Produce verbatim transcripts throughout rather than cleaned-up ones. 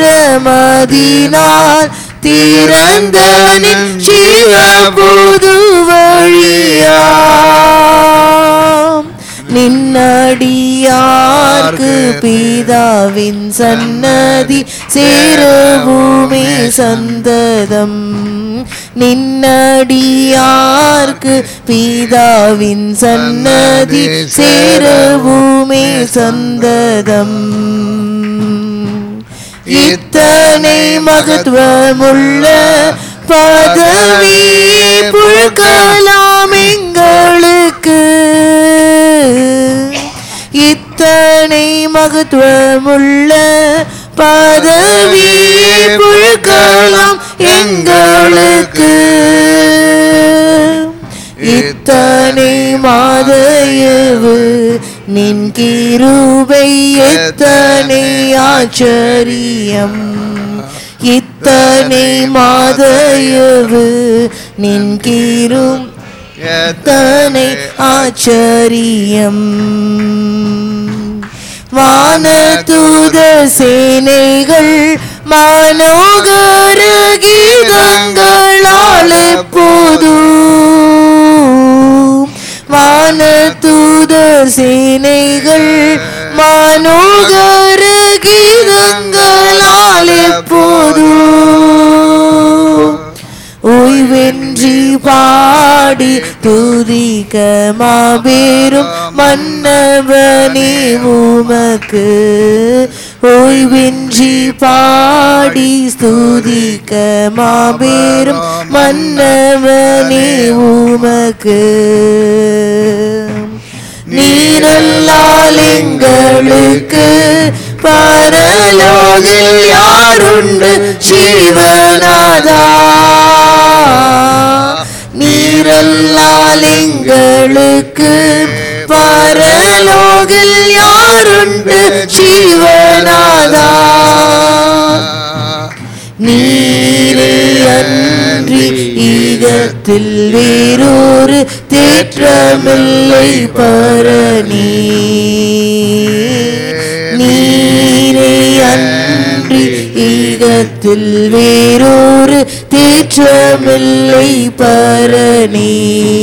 திறமதினால் திறந்த நின் ஜீவ புது வழியாம் நின்னடியார்க்கு பிதாவின் சன்னதி சேரவுமே சந்ததம் நின்னடியார்க்கு பிதாவின் சன்னதி சேரவுமே சந்ததம் இத்தனை மகத்துவமுள்ள பதவி புழுக்கலாம் எங்களுக்கு இத்தனை மகத்துவமுள்ள பதவி புழுக்கலாம் எங்களுக்கு இத்தனை மாதயவு நின் கிருபை எத்தனை ஆச்சரியம் இத்தனை மாதயவு நின் கிரும் எத்தனை ஆச்சரியம் வானதூத சேனைகள் மனோகர கீதங்களால் எப்போதும் வானதூத சேனைகள் மனோகர கீதங்களால் எப்போதும் ஓய்வென்றி பாடி துதிக்க மாபெரும் மன்னவனே உமக்கு ஓய்வென்றி பாடி துதிக்க மாபெரும் மன்னவனே உமக்கு நீரல்லால் எங்களுக்கு பரலோகில் யாருண்டு ஜீவநாதா நீரல்லால் எங்களுக்கு பரலோகில் யாருண்டு ஜீவநாதா நீரே அன்றி ஈகத்தில் வேறொரு தேற்றமில்லை பரணி நீரே அன்றி ஈகத்தில் வேறொரு தேற்றமில்லை பரணி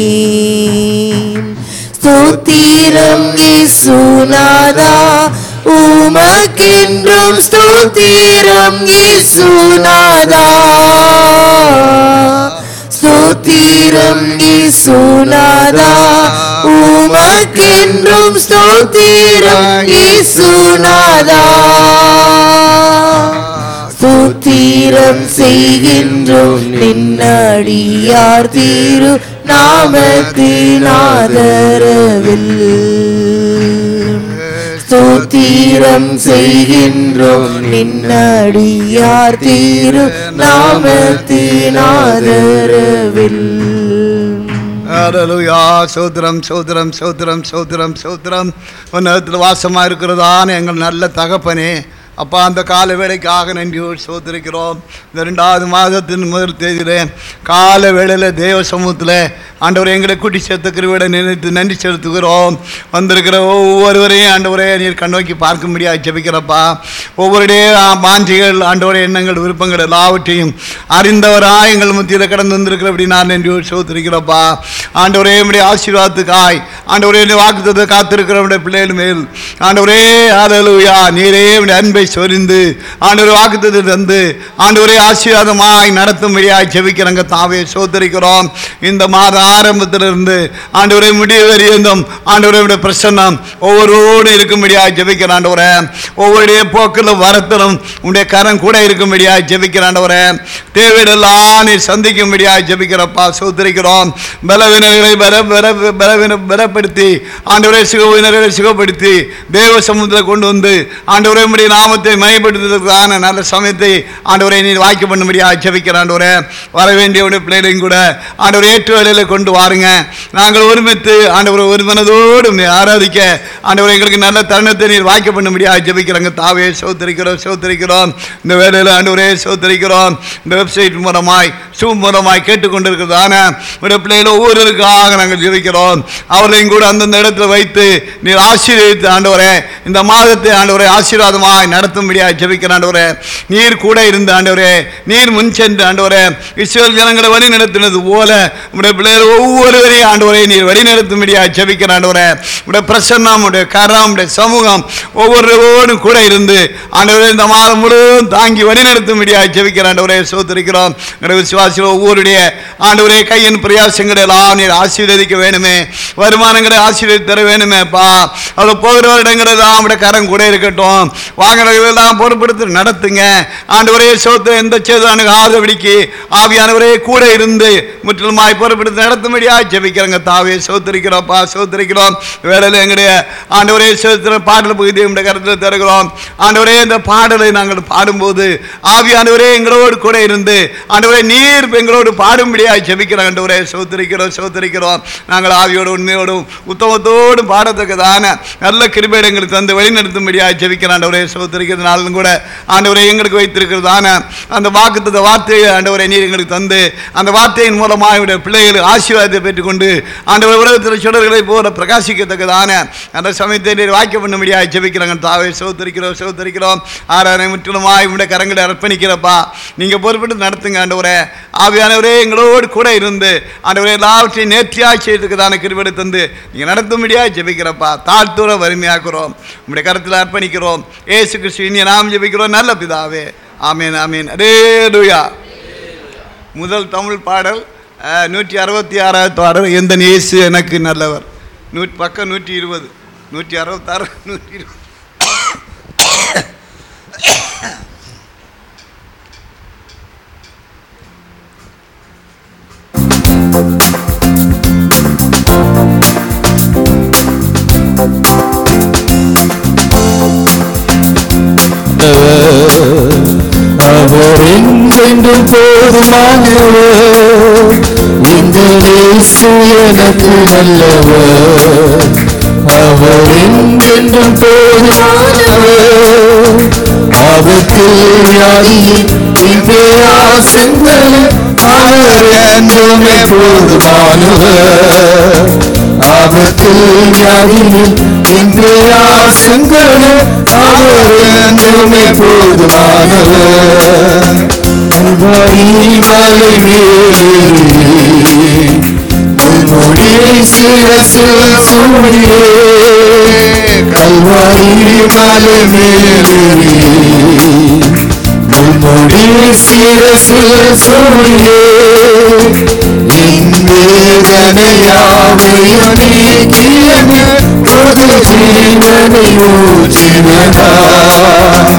ஸ்தோத்திரம் இயேசுநாதா உமக்கென்றும் ஸ்தோத்திரம் இயேசுநாதா ஸ்தோத்திரம் இயேசுநாதா உமக்கென்றும் ஸ்தோத்திரம் இயேசுநாதா ஸ்தோத்திரம் செய்கின்றோம் நின்னடியார் திரு நாமத்தின் ஆதரவில் ஸ்தோத்திரம் செய்கின்றோம் நின்னடியார் திரு நாமத்தின் ஆதரவில் ஹல்லேலூயா சோத்திரம் சோத்திரம் சோத்திரம் சோத்திரம் சோத்திரம் உன்னதத்தில் வாசமாக இருக்கிறதான எங்கள் நல்ல தகப்பனே அப்பா அந்த கால வேளைக்காக நன்றியோடு சோதரிக்கிறோம். இந்த ரெண்டாவது மாதத்தின் முதல் தேதியிலே கால வேளையில் தேவ சமூகத்தில் ஆண்டவரை எங்களை கூட்டி சேர்த்துக்கிறவிட நினைத்து நன்றி செலுத்துகிறோம். வந்திருக்கிற ஒவ்வொருவரையும் ஆண்டவரே நீர் கண்ணோக்கி பார்க்க முடியாது ஜெபிக்கிறப்பா. ஒவ்வொருடைய வாஞ்சிகள் ஆண்டவரே எண்ணங்கள் விருப்பங்கள் எல்லாவற்றையும் அறிந்தவராக எங்கள் மத்தியில் கடந்து வந்திருக்கிற அப்படி நான் நன்றியோடு சோதரிக்கிறப்பா. ஆண்டவரே என்னுடைய ஆசீர்வாதத்துக்காய் ஆண்டவரே வாக்குத்தத்தை காத்திருக்கிறவனுடைய பிள்ளைகள் மேல் ஆண்டவரே ஹல்லேலூயா நீரே அன்பை சொரிந்து ஆண்டவரே வாக்குத்தத்தை தந்து ஆண்டவரே ஆசீர்வாதமாய் நடத்தும்படியாய் ஜெபிக்கிறங்க தாவே சோதரிக்கிறோம். இந்த மாத ஆரம்பத்திலிருந்து ஆண்டவரே முடிவு வரையும் ஆண்டவரே பிரசன்னம் ஒவ்வொருவரோடு இருக்கும்படியாய் ஜெபிக்கிற ஆண்டவரே. ஒவ்வொருடைய போக்கில் வரத்திலும் உடைய கரம் கூட இருக்கும்படியாய் ஜெபிக்கிற ஆண்டவரே. தேவையெல்லாம் நீ சந்திக்கும்படியாய் ஜெபிக்கிறப்பா சோதரிக்கிறோம். பலவீனர்களை பலவீன பலப்படுத்தி ஆண்டவரே சுகவீனர்களை சுகப்படுத்தி தேவ சமூகத்தை கொண்டு வந்து ஆண்டவரே உம்முடைய நாமத்தை மையப்படுத்துவதற்கான நல்ல சமயத்தை ஆண்டவரை நீர் வாய்க்க பண்ணும்படியாக ஜெபிக்கிற ஆண்டவரே. வர வேண்டியவருடைய பிள்ளைகளையும் கூட ஆண்டவரை ஏற்று வேலையில் கொண்டு வாருங்க. நாங்கள் ஒருமித்து ஆண்டவரை ஒரு மனதோடு ஆராதிக்க ஆண்டவரை எங்களுக்கு நல்ல தருணத்தை நீர் வாய்க்க பண்ணும்படியாக ஜெபிக்கிறோங்க தாவே சோதரிக்கிறோம் சோதரிக்கிறோம். இந்த வேலையில் ஆண்டவரே சோதரிக்கிறோம். இந்த வெப்சைட் மூலமாய் சுமூலமாய் கேட்டுக்கொண்டிருக்கிறதான உடைய பிள்ளைகள் ஒவ்வொருவருக்காக நாங்கள் ஜெபிக்கிறோம். அவர்களையும் கூட அந்தந்த இடத்துல வைத்து நீர் ஆசீர்வதித்து ஆண்டவரே இந்த மாதத்தை ஆண்டவரே ஆசீர்வாதமாய் நடத்தும்படியாக ஜெபிக்கிற ஆண்டவரே, நீர் கூட இருந்த ஆண்டவரே, நீர் முன் சென்று ஆண்டவரே இஸ்ரவேல் ஜனங்களை வழி நடத்தினது போல உடைய பிள்ளைகள் ஒவ்வொருவரையும் ஆண்டவரே நீர் வழி நடத்தும்படியாக ஜெபிக்கிற ஆண்டவரே, உடைய பிரசன்னம் உடைய கரம் உடைய சமூகம் ஒவ்வொருவரோடும் கூட இருந்து ஆண்டவரே இந்த மாதம் முழுவதும் தாங்கி வழி நடத்தும்படியாக ஜெபிக்கிற ஆண்டவரே சோதரிக்கிறோம். விசுவாசிகள் ஒவ்வொருடைய ஆண்டவரே கையின் பிரயாசங்களை எல்லாம் நீர் ஆசீர்வதிக்க வேணுமே, வருமானங்களை ஆசீர்வதித்து தர வேணுமேப்பா. அது போகிற இடங்கள் எல்லாம் உடைய கரம் கூட இருக்கட்டும், வாகனங்கள் எல்லாம் பொறுப்படுத்தி நடத்துங்க ஆண்டவரே சோத்திர எந்த சேதானுக்கு ஆதரவடிக்கு ஆவியானவரே கூட இருந்து முற்றிலுமாய் பொறுப்படுத்தி நடத்தும்படியாக ஜெபிக்கிறங்க தாவே சோத்திரிக்கிறோம்ப்பா சோத்திரிக்கிறோம். வேலையில் எங்களுடைய ஆண்டவரே சோத்திர பாடல் பகுதியை உடைய கருத்தில் தருகிறோம் ஆண்டவரே. இந்த பாடலை நாங்கள் பாடும்போது ஆவியானவரே எங்களோடு கூட இருந்து ஆண்டவரே நீர் எங்களோடு பாடும்படியாக ஜெபிக்கிறோம் ஆண்டவரே சோத்திரிக்கிறோம் சோத்திரிக்கிறோம். நாங்கள் ஆவியோடு உண்மையோடும் உத்தமத்தோடும் பாடத்தக்கதான நல்ல கிருபை எங்களுக்கு தந்து வழிநடத்தும்படியாக ஜெபிக்கிறோம் ஆண்டவரே சோத்திரிக்கிறதுனாலும் கூட ஆண்டவரே எங்களுக்கு வைத்திருக்கிறதான அந்த வாக்குத்தத்த வார்த்தையை ஆண்டவரை நீர் எங்களுக்கு தந்து அந்த வார்த்தையின் மூலமாக என்னுடைய பிள்ளைகளுக்கு ஆசீர்வாதத்தை பெற்றுக்கொண்டு ஆண்டவர் உலகத்தில் சுடர்களை போல பிரகாசிக்கத்தக்கதான அந்த சமயத்தை நீர் வாக்கிய பண்ணும்படியாக ஜெபிக்கிறாங்க தாவே சோதரிக்கிறோம் சோதரிக்கிறோம். ஆராதனை முற்றிலுமாய் உங்களுடைய கரங்களை அர்ப்பணிக்கிறப்பா, நீங்கள் பொறுப்பட்டு நடத்துங்க ஆண்டவரே. ஆவியானவரே எங்களோடு கூட இருந்து ஆண்டவரே எல்லாவற்றையும் நேர்த்தியாக செய்யறதுக்குதான கிருபை தந்து நீங்கள் நடத்தும்படியாக ஜெபிக்கிறப்பா. தாழ்த்துற வறுமையாக்குறோம், உங்களுடைய கருத்தில் அர்ப்பணிக்கிறோம். ஏசு கிறிஸ்து இனிய நாம் ஜெபிக்கிறோம் நல்ல பிதாவே. ஆமீன் ஆமீன். அல்லேலூயா. முதல் தமிழ் பாடல் நூற்றி அறுபத்தி ஆறாவது பாடல் எந்த இயேசு எனக்கு நல்லவர். நூற்றி பக்கம் நூற்றி இருபது நூற்றி அறுபத்தாறு நூற்றி இருபது. அவர் எங்கென்றும் போதுமானவர், இந்த இயேசு எனக்கு நல்லவர். அவர் எங்கென்றும் போதுமானவர், ஆபத்தில் வியாதியில் பிரயாசங்களில் அவர் என்றுமே போதுமானவர். ஆபத்தில் வியாதியில் பிரயாசங்களில் அவர் என்றுமே போதுமானவர். மலை மேலே சிரசில் சூடியே, கல்வாரி மலை மேலே முன்முடி சிரசில் சூடியே, என் வேதனையாவையும் நீக்கியமே புது ஜீவனை ஊற்றினார்.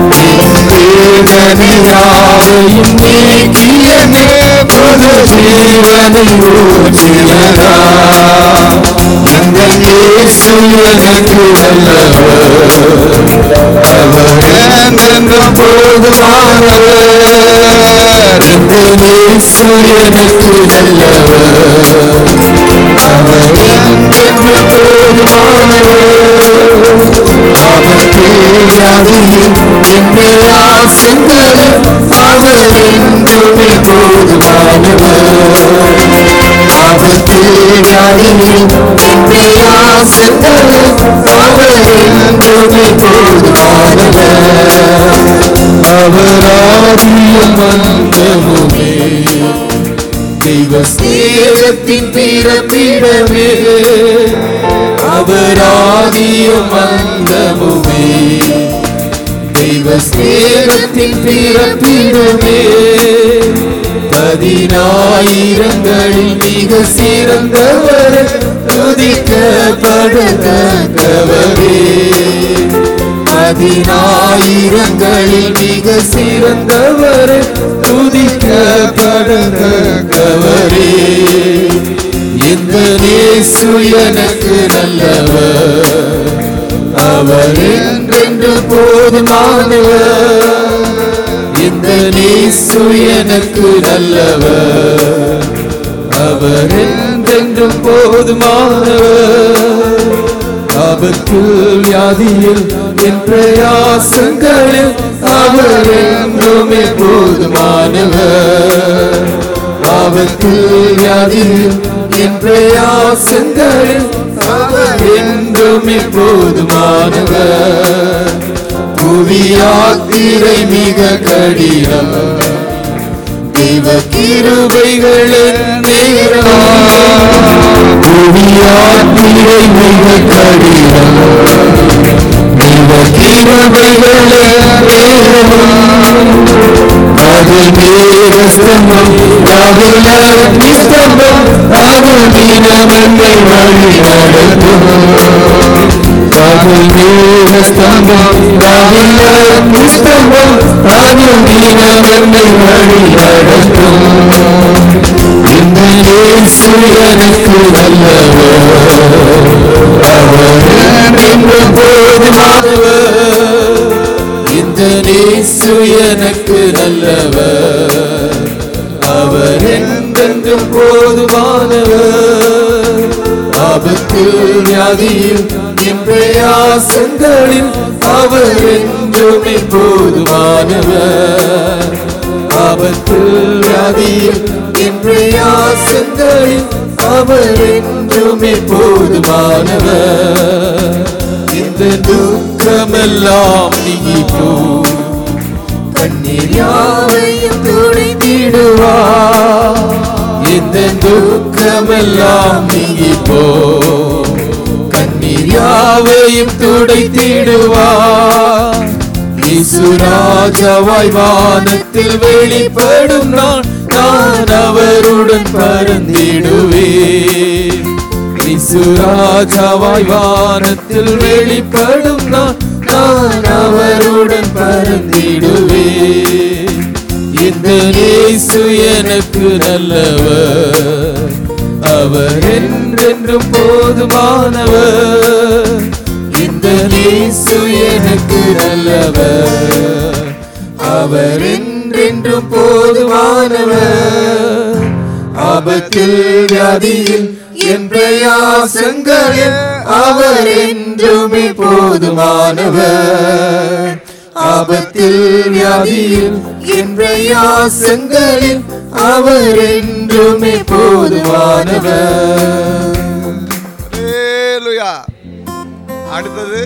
வேதனையாவையும் நீக்கியமே புது ஜீவனை ஊற்றினார். எங்கள் இயேசு எனக்கு நல்லவர், அவர் என்றென்றும் போதுமானவர். எங்கள் இயேசு எனக்கு நல்லவர், அவர் என்றென்றும் போதுமானவர். ஆபத்தில் வியாதியில் பிரயாசங்களில் அவர் என்றுமே போதுமானவர். ஆபத்தில் வியாதியில் பிரயாசங்களில் அவர் என்றுமே போதுமானவர். அவர் ஆதியும் அந்தமுமே, தெய்வ ஸ்நேகத்தின் பிறப்பிடமே. அவர் ஆதியும் அந்தமுமே, தெய்வ ஸ்நேகத்தின் பிறப்பிடமே. பதினாயிரங்களில் மிக சிறந்தவர், துதிக்கப்படத்தக்கவரே. பதினாயிரங்களில் மிக சிறந்தவர், துதிக்கப்படத்தக்கவரே. இந்த இயேசு எனக்கு நல்லவர், அவர் என்றென்று போதுமானவர். இந்த இயேசு எனக்கு நல்லவர், அவர் என்றென்றும் போதுமானவர். ஆபத்தில் வியாதியில் என் பிரயாசங்களில் அவர் என்றுமே போதுமானவர். ஆபத்தில் வியாதியில் என் பிரயாசங்களில் அவர் என்றுமே போதுமானவர். புவி யாத்திரை மிக கடினம், தெய்வ கிருபைகளின் நேரம். புவி யாத்திரை மிக கடினம், தெய்வ கிருபைகளின் நேரம். அதில் மேகஸ்தம்பம், அதில் அக்னிஸ்தம்பம், அதில் தினமென்னை வழி நடத்தும். அதில் மேகஸ்தம்பம், அதில் அக்னிஸ்தம்பம், அதில் தினமென்னை வழி நடத்தும். இந்த இயேசு எனக்கு நல்லவர், அவர் என்று போதுமானவர். இந்த இயேசு எனக்கு நல்லவர், அவர் என்றென்றும் போதுமானவர். ஆபத்தில் வியாதியில் என் பிரயாசங்களில் அவர் என்றுமே போதுமானவர். ஆபத்தில் வியாதியில் என் பிரயாசங்களில் அவர் என்றுமே போதுமானவர். இந்த துக்கமெல்லாம் நீங்கி போ, கண்ணீர் யாவையும் துடைத்திடுவார். இந்த துக்கமெல்லாம் நீங்கி போ, கண்ணீர் யாவையும் துடைத்திடுவார். இயேசு ராஜாவாய் வானத்தில் வெளிப்படும் நான், நான் அவருடன் பறந்திடுவேன். இயேசு ராஜாவாய் வானத்தில் வெளிப்படும் நான், நான் அவருடன் பறந்திடுவேன். இந்த இயேசு எனக்கு நல்லவர், அவர் என்றென்றும் போதுமானவர். இந்த இயேசு எனக்கு நல்லவர், அவர் என்றென்றும் போதுமானவர். ஆபத்தில் வியாதியில் என் பிரயாசங்களில் அவர் என்றுமே போதுமானவர். ஆபத்தில் வியாதியில் என் பிரயாசங்களில் அவர் என்றுமே போதுமானவர். ஹல்லேலூயா. அடுத்தது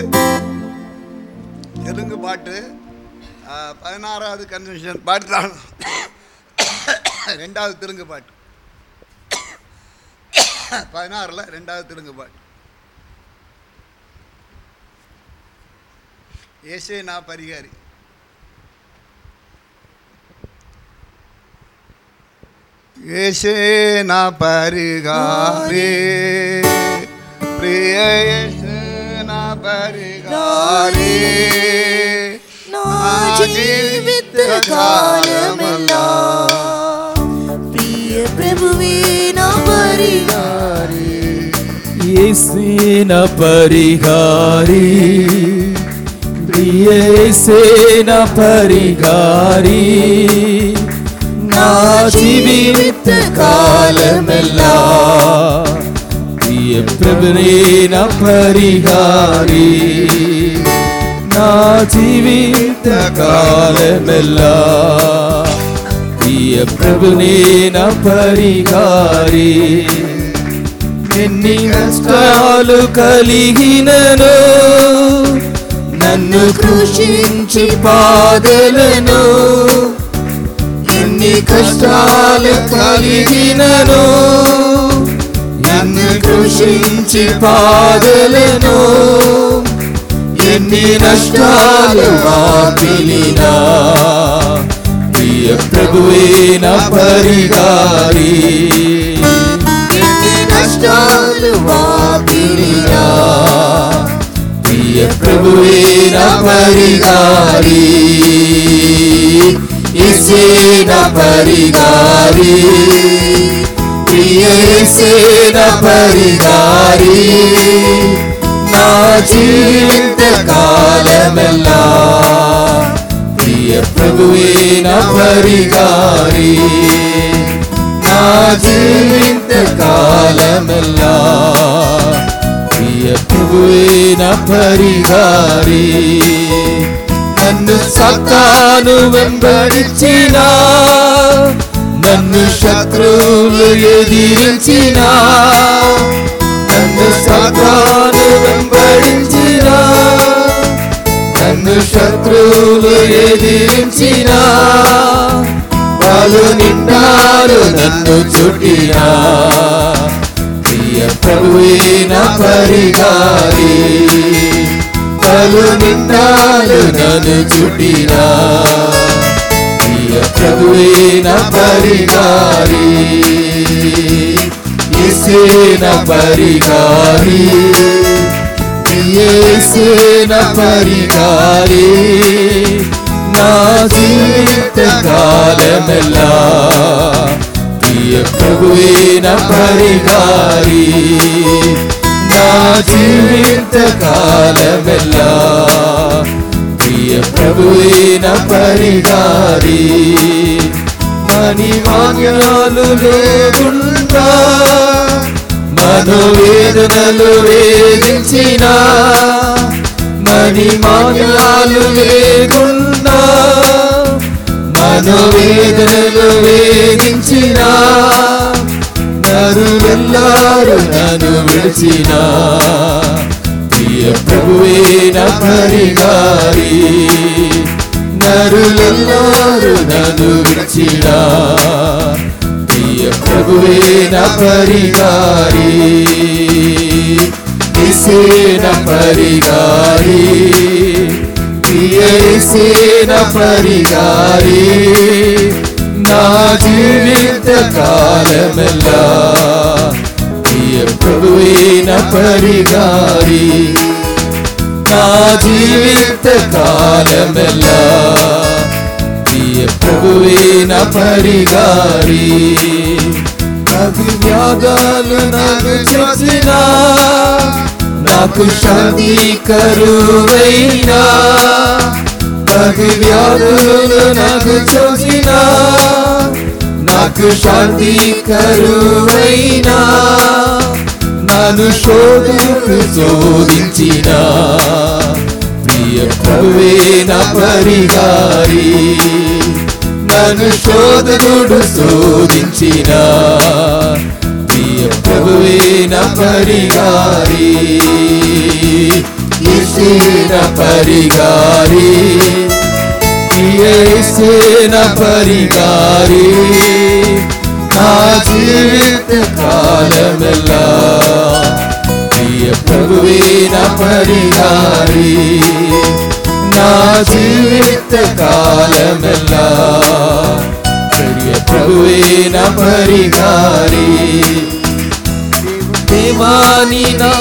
தெலுங்கு பாட்டு, பதினாறாவது கன்வென்ஷன் பாட்டு, ரெண்டாவது தெலுங்கு பாட்டு, பதினாறுல ரெண்டாவது தெலுங்கு பாட்டு. ஏசே நா பரிகாரி. ஏசே நா பரிகாரி, பிரிய ஏசே நா பரிகாரி. ஜீவித்த காலமெல்லாம் பிரிய பிரபுவே நா பரிகாரி. இயேசு நா பரிகாரி, பிரிய இயேசு நா பரிகாரி. நா ஜீவித்த காலமெல்லாம் பிரிய பிரபுவே நா பரிகாரி. நா ஜீவித்த காலமெல்லாம் பிரிய பிரபுவே நா పరిహారి. ఎన్ని కష్టాలు కలిగినను నన్ను కృషించి పాదలను. ఎన్ని కష్టాలు కలిగినను నన్ను కృషించి పాదలను. ఎన్ని నష్టాలు వాపిలినా ప్రియ ప్రభువే నా పరిహారి. ఎన్ని నష్టాలు వాపిలినా ప్రియ ప్రభువే నా పరిహారి. యేసే నా పరిహారి, ప్రియ యేసే నా పరిహారి. నా జీవిత కాలమెల్లాం ప్రియ ప్రభువే నా పరిహారి. నా జీవిత కాలమెల్లాం ప్రియ ప్రభువే నా పరిహారి. నన్ను సాతాను వెంబడించినా, నన్ను శత్రువులు ఎదిరించినా, నన్ను సాతాను వెంబడించినా, నన్ను శత్రువులు ఎదిరించినా, వాళ్ళు నిండారు నన్ను చుట్టినా, ప్రియ ప్రభువే నా పరిగారి, వాళ్ళు నిండారు నన్ను చుట్టినా, ప్రియ ప్రభువే నా పరిగారి, యేసే నా పరిగారి, యేసే నా పరిగారి, నా జీవిత కాలమెల్లా ప్రియ ప్రభువే నా పరిగారి, నా జీవిత కాలమెల్లా ప్రియ ప్రభువే నా పరిగారి, మని మాన్యాలు లేకుండా మనోవేదనలు వేధించిన, మని మాన్యాలు లేకుండా మనోవేదనలు వేధించిన, నరులెల్లారు నన్ను విడిచిన, ప్రియ ప్రభువే నా పరిగారి, నరులెల్లారు నన్ను విడిచిన, ప్రియ ప్రభువే నా పరిగారి, యేసే నా పరిగారి, యేసే నా పరిగారి, నా జీవిత కాలమెల్లా ప్రియ ప్రభువే నా పరిగారి, నా జీవిత కాలమెల్లా ప్రియ ప్రభువే నా పరిగారి, నాకు వ్యాధులు నాకు చేసినా, నాకు శాంతి కరువైనా, నాకు వ్యాధులు నాకు చేసినా, నాకు శాంతి కరువైనా, నన్ను శోధకు శోధించిన, ప్రియ ప్రభువే నా పరిగారి, నన్ను శోధకుడు శోధించిన, ప్రియ ప్రభువే నా పరిగారి, యేసే నా పరిగారి, యేసే నా పరిగారి, నా జీవిత కాలమెల్లా ప్రియ ప్రభువే నా పరిగారి, నా జీవిత కాలమెల్లా ప్రియ ప్రభువే నా పరిగారి, దేవాని నా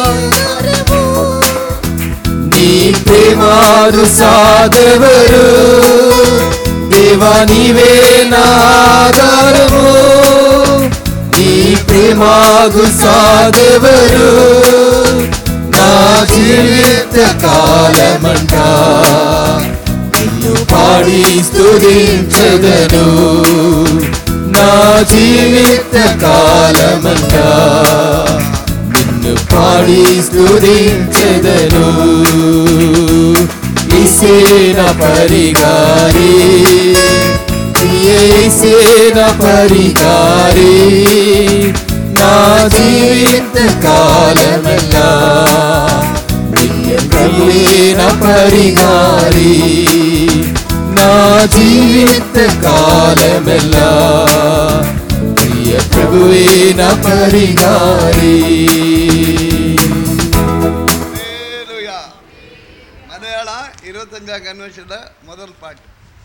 నీ ప్రేమారు సాదెవరు, దేవా నీవే నా ఆధారము, నీ ప్రేమాగు సాదెవరు, నా జీవిత కాలమంట నిన్ను పాడి స్తుతించెదను, నా జీవిత కాలమంట నిన్ను పాడి స్తుతించెదను, యేసే నా పరిగారి, యేసే నా పరిగారి, నా జీవిత కాలమెల్లా ప్రియ ప్రభువే నా పరిగారి, నా జీవిత కాలమెల్లా ప్రియ ప్రభువే నా పరిగారి. மலையாள இருபத்தஞ்சாம் கன்வென்ஷனில் முதல் பாட்டு.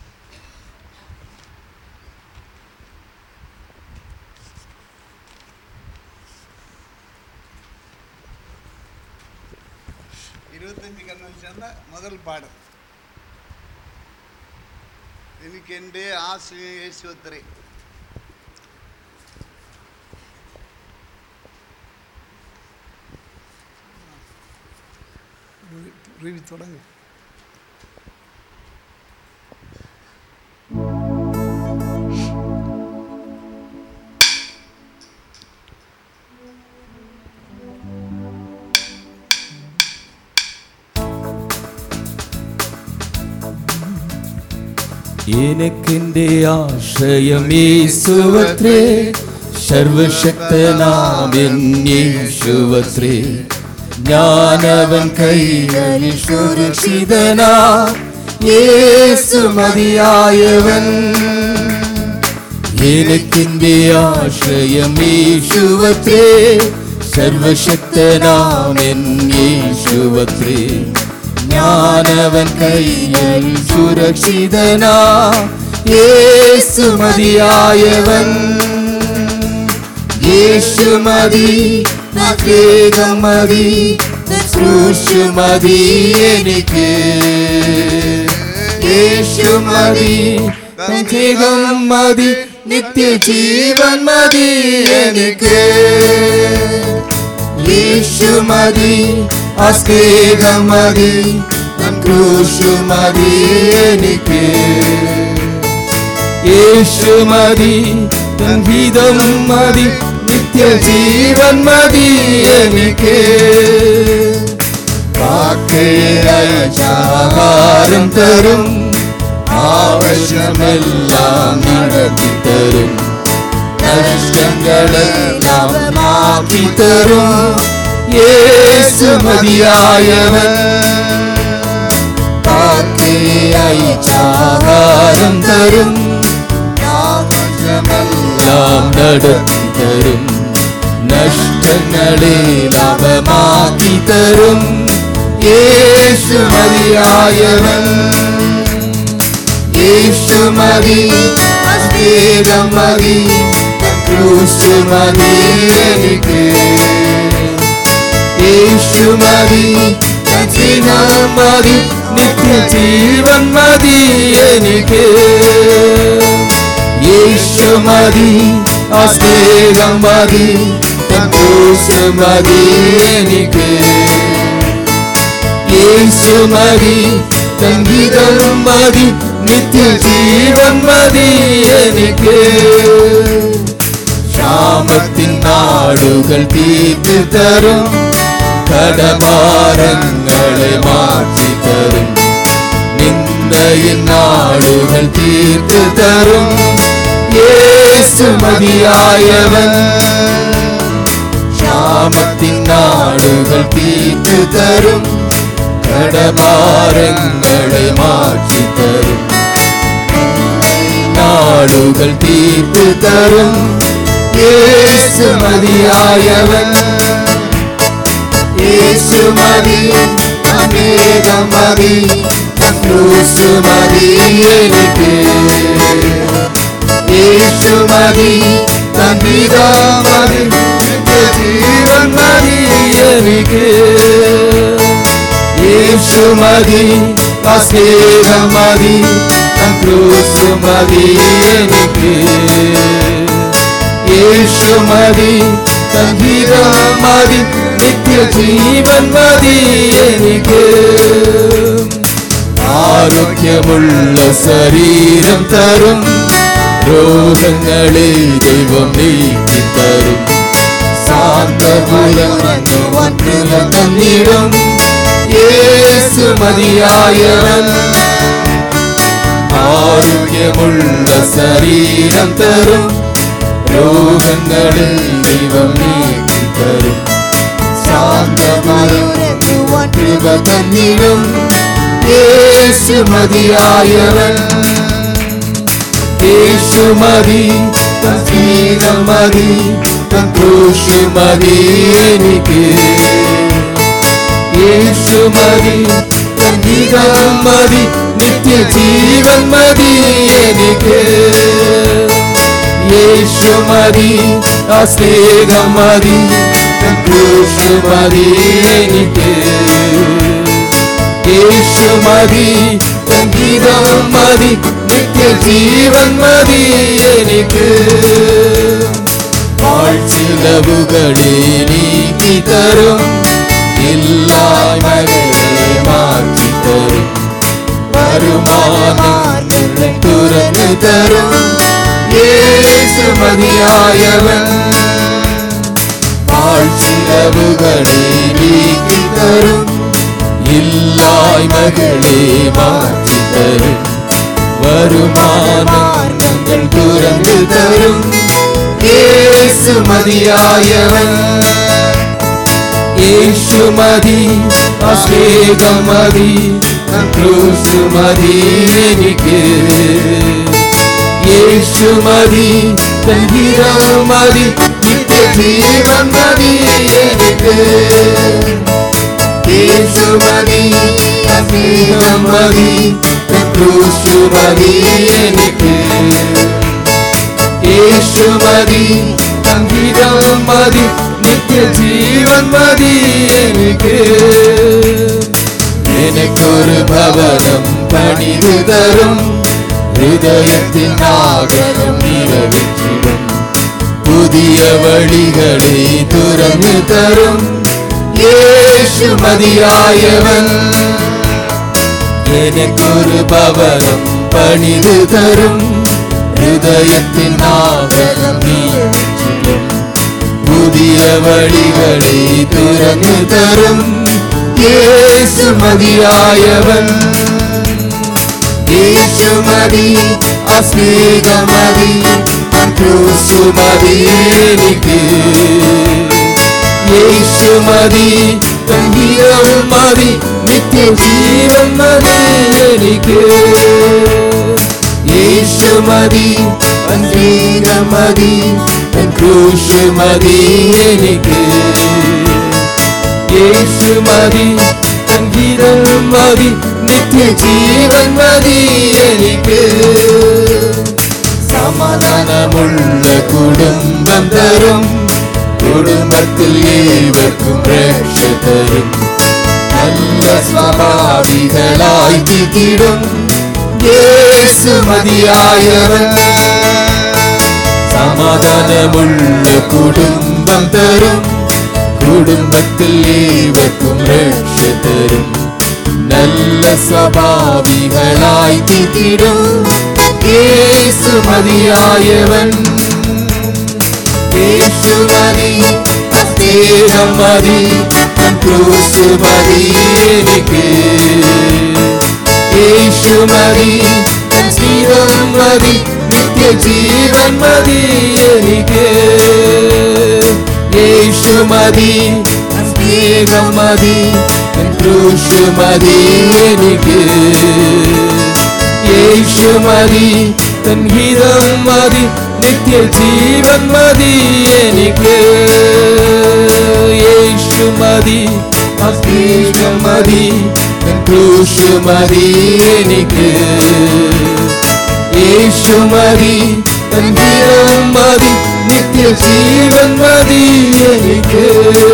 இருபத்தஞ்சு கன்வென்ஷனில் முதல் பாடல். എനിക്കെൻ്റെ ആശ്രയം യേശുവത്രേ. തുടങ്ങി. എനിക്കെന്റെ ആശ്രയം യേശുവത്രേ, സർവശക്തനാമൻ യേശുവത്രേ. ഞാനവൻ കൈകളിൽ സുരക്ഷിതനാ, യേശു മതിയായവൻ. എനിക്കെന്റെ ആശ്രയം യേശുവത്രേ, സർവശക്തനാമൻ യേശുവത്രേ. ഞാനവൻ കൈയിൽ സുരക്ഷിതനാ, യേശു മതിയായവൻ. യേശു മതി, സ്നേഹം മതി, ക്രൂശ് മതി എനിക്ക്. യേശു മതി, സ്നേഹം മതി, നിത്യജീവൻ മതി എനിക്ക്. യേശു മതി, സ്നേഹം മതി, ക്രൂശ് മതി എനിക്ക്. യേശു മതി, ഹിതം മതി, നിത്യജീവൻ മതി എനിക്ക്. വാക്കയച്ചാഹാരം തരും, ആവശ്യമെല്ലാം നടത്തിത്തരും, നഷ്ടങ്ങളെല്ലാം മാറ്റിത്തരും, യേശു മതിയായവൻ. വാക്കയച്ചാഹാരം തരും, ആവശ്യമെല്ലാം നടത്തിത്തരും, നഷ്ടങ്ങളെ ലാഭമാക്കിത്തരും, യേശു മതിയായവൻ. യേശു മതി, സ്നേഹം മതി, ക്രൂശ് മതി എനിക്ക്. യേശു മതി, സ്നേഹം മതി, നിത്യജീവൻ മതി എനിക്ക്. യേശു മതി, സ്നേഹം മതി, ക്രൂശ് മതി എനിക്ക്. യേശു മതി, സംഗീതം മതി, നിത്യജീവൻ മതി എനിക്ക്. ക്ഷാമത്തിൻ നാടുകൾ തീർത്തു തരും, കടഭാരങ്ങളെ മാറ്റിത്തരും, നിന്ദയിൻ നാടുകൾ തീർത്തു തരും, യേശു മതിയായവൻ. ക്ഷാമത്തിൻ നാടുകൾ തീർത്തു തരും, കടഭാരങ്ങളെ മാറ്റിത്തരും, നാടുകൾ തീർത്തു തരും, യേശു മതിയായവൻ. യേശു മതി, സ്നേഹം മതി, ക്രൂശ് മതി എനിക്ക്. യേശു മതി, സംഗീതം മതി, നിത്യജീവൻ മതി എനിക്ക്. യേശു മതി, സ്നേഹം മതി, ക്രൂശ് മതി എനിക്ക്. യേശു മതി, സംഗീതം മതി, നിത്യജീവൻ മതി എനിക്ക്. ആരോഗ്യമുള്ള ശരീരം തരും, രോഗങ്ങളെ ദൈവം നീക്കിത്തരും, ശാന്തപുരം തന്നിടും, യേശു മതിയായവൻ. ആരോഗ്യമുള്ള ശരീരം തരും, രോഗങ്ങളിൽ ദൈവം നീക്കിത്തരും, ശാന്തപുരം തന്നിടും, യേശു മതിയായവൻ. യേശു മതി, സ്നേഹം മതി, ക്രൂശ് മതി എനിക്ക്. യേശു മതി, സംഗീതം മതി, നിത്യജീവൻ മതി എനിക്ക്. യേശു മതി, സ്നേഹം മതി, ക്രൂശ് മതി എനിക്ക്. യേശു മതി, സംഗീതം മതി, നിത്യജീവൻ മതി എനിക്ക്. ആഴ്ചിലവുകളെ നീക്കിത്തരും, ഇല്ലായ്മകളെ മാറ്റിത്തരും, വരുമാനങ്ങളെ തുറന്നു തരും, യേശു മതിയായവൻ. ആഴ്ചിലവുകളെ നീക്കിത്തരും, ഇല്ലായ്മകളെ മാറ്റിത്തരും, வருமானங்கள் துறந்து தரும் இயேசு மதியாயவன். இயேசு மதி அஸ்லேகம் மதி ക്രൂശ് മതി എനിക്ക്. യേശു മതി സംഗീതം മതി നിത്യജീവൻ മതി എനിക്ക്. യേശു മതി സംഗീതം മതി ക്രൂശ് മതി എനിക്ക്. യേശു മതി സംഗീതം മതി നിത്യജീവൻ മതി എനിക്ക്. எனக்கொரு பவனம் பணிந்து தரும் ஹிருதயத்தின் ஆகரம் நிறைவேற்றிடும். புதிய வழிகளை துறந்து தரும் இயேசு மதியாயவன். எனக்கொரு பவனம் பணிந்து தரும் ஹிருதயத்தின் ஆகரம் நிறைவேற்றிடும். புதிய வழிகளை துறந்து தரும் இயேசு மதியாயவன். യേശു മതി അസ്ലേകം മതി ക്രൂശ് മതി എനിക്ക്. യേശു മതി സംഗീതം മതി നിത്യജീവൻ മതി എനിക്ക്. യേശു മതി സംഗീതം മതി ക്രൂശ് മതി എനിക്ക്. യേശു മതി സംഗീതം മതി നിത്യജീവൻ മതി എനിക്ക്. സമാധാനമുള്ള കുടുംബം തരും കുടുംബത്തിൽ ഏവർക്കും രക്ഷ തരും. നല്ല സ്വഭാവികളായി തീരും യേശു മതിയായവൻ. സമാധാനമുള്ള കുടുംബം തരും കുടുംബത്തിൽ ഏവർക്കും രക്ഷ തരും. നല്ല സ്വഭാവികളായി തീരും യേശു മതിയായവൻ. യേശു മതി അസ്ലേകം മതി ക്രൂശ് മതി എനിക്ക്. യേശു മതി സംഗീതം മതി നിത്യജീവൻ മതി എനിക്ക്. യേശു മതി സംഗീതം മതി ക്രൂശ് മതി എനിക്ക്. യേശു മതി സംഗീതം മതി നിത്യജീവൻ മതി എനിക്ക്. യേശു മതി സംഗീതം മതി ക്രൂശ് മതി എനിക്ക്. യേശു മതി സംഗീതം മതി നിത്യജീവൻ മതി എനിക്ക്.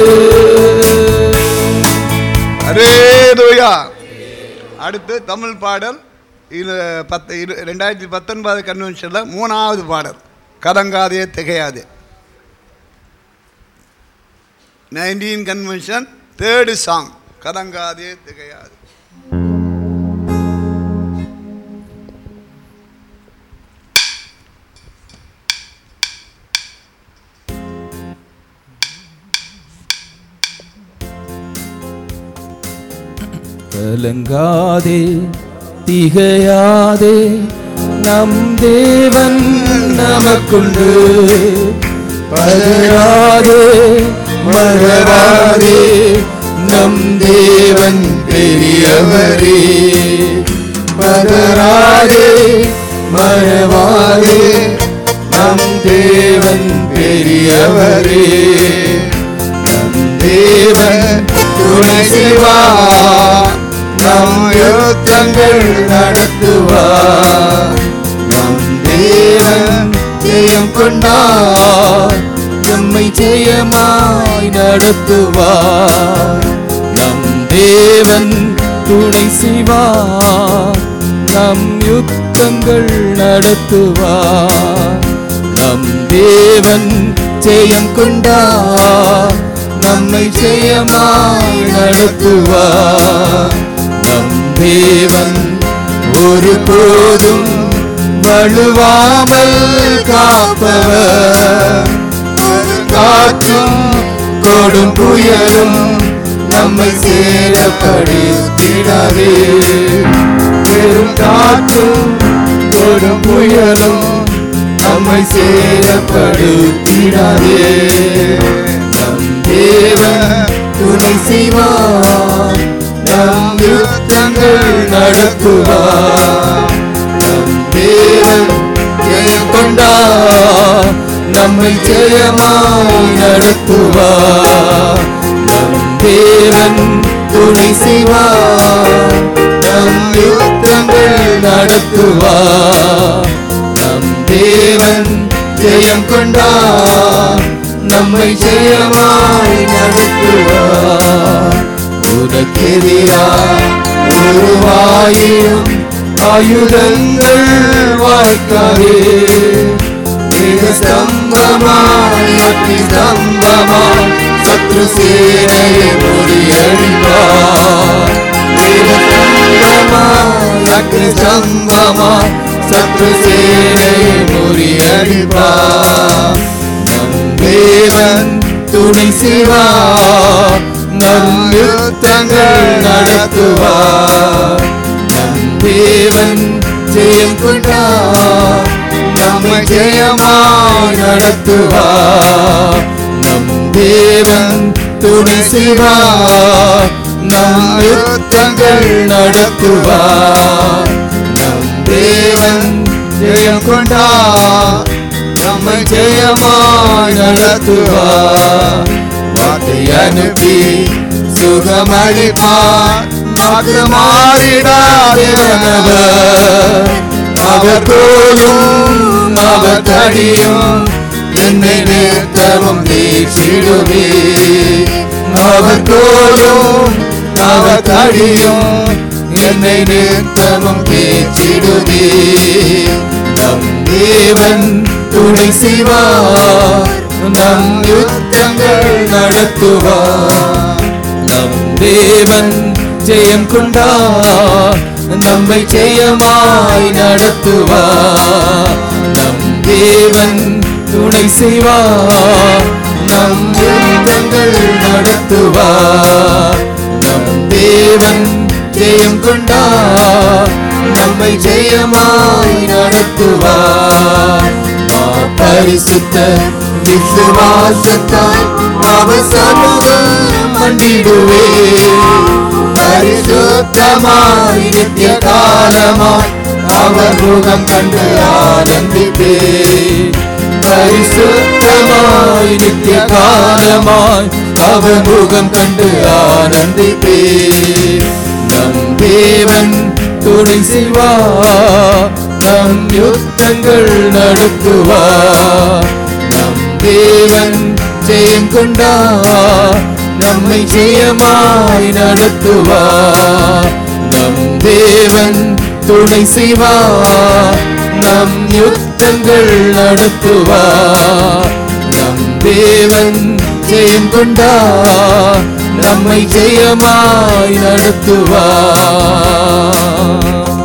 ஹல்லேலூயா. அடுத்து தமிழ் பாடல் இது பத்து இரு ரெண்டாயிரத்தி பத்தொன்பது கன்வென்ஷனில் மூணாவது பாடல் கலங்காதே திகையாதே. நைன்டீன் கன்வென்ஷன் தேர்டு சாங் கலங்காதே திகையாதே. கலங்காதே திகையாதே நம் தேவன் நமக்குண்டு. பதறாதே மறவாதே நம் தேவன் பெரியவரே. பதறாதே மறவாதே நம் தேவன் பெரியவரே. நம் தேவன் துணை செய்வார் நம் யுத்தங்கள் நடத்துவார். நம் தேவன் ஜெயம் கொண்டார் நம்மை ஜெயமாய் நடத்துவார். நம் தேவன் துணை செய்வார் நம் யுத்தங்கள் நடத்துவார். நம் தேவன் ஜெயம் கொண்டார் நம்மை ஜெயமாய் நடத்துவார். நம் தேவன் ஒரு போதும் வழுவாமல் காப்பவர். காற்றும் கொடும் புயலும் நம்மை சேதப்படுத்திடாதே. பெரும் காற்றும் கொடும் புயலும் நம்மை சேதப்படுத்திடாதே. நம் தேவன் துணை செய்வார், நம் யுத்தங்கள் நடத்துவார். நம் தேவன் ஜெயம் கொண்டார், நம்மை ஜெயமாய் நடத்துவார். நம் தேவன் துணை செய்வார், நம் யுத்தங்கள் நடத்துவார். நம் தேவன் ஜெயம் கொண்டார், நம்மை ஜெயமாய் நடத்துவார். உனக்கெதிராய் உருவாயும் ஆயுதங்கள் வாய்க்காதே. மேக ஸ்தம்பமாய் அக்னி ஸ்தம்பமாய் சத்ரு சேனையை முறியடிப்பார். மேக ஸ்தம்பமாய் அக்னி ஸ்தம்பமாய் சத்ரு சேனையை முறியடிப்பார். நம் தேவன் துணை செய்வார், நம் யுத்தங்கள் நடத்துவார். நம் தேவன் ஜெயம் கொண்டார், நம்மை ஜெயமாய் நடத்துவார். நம் தேவன் துணை செய்வார், நம் யுத்தங்கள் நடத்துவார். நம் தேவன் ஜெயம் கொண்டார், நம்மை ஜெயமாய் நடத்துவார். வார்த்தை அனுப்பி சுகமளிப்பார், வாக்கு மாறிடாதவர். அவர் கோலும் அவர் தடியும் என்னை நிறுத்தவும் தீர்ச்சிடுவே. அவர் கோலும் அவர் தடியும் என்னை நிறுத்தவும் தீர்ச்சிடுவே. நம் தேவன் துணை செய்வார், நம் யுத்தங்கள் நடத்துவார். நம் தேவன் ஜெயம் கொண்டார், நம்மை ஜெயமாய் நடத்துவார். நம் தேவன் துணை செய்வார், நம் யுத்தங்கள் நடத்துவார். நம் தேவன் ஜெயம் கொண்டார், நம்மை ஜெயமாய் நடத்துவார். பரிசுத்த விசுவாசத்தால் அவர் சமூகம் மண்டிடுவே. பரிசுத்தமாய் நித்திய காலமாய் அவர் முகம் கண்டு ஆனந்திப்பே. பரிசுத்தமாய் நித்திய காலமாய் அவர் முகம் கண்டு ஆனந்திப்பே. நம் தேவன் துணை செய்வார், நம் யுத்தங்கள் நடத்துவார். நம் தேவன் ஜெயம் கொண்டார், நம்மை ஜெயமாய் நடத்துவார். நம் தேவன் துணை செய்வார், நம் யுத்தங்கள் நடத்துவார். நம் தேவன் ஜெயம் கொண்டார், நம்மை ஜெயமாய் நடத்துவார்.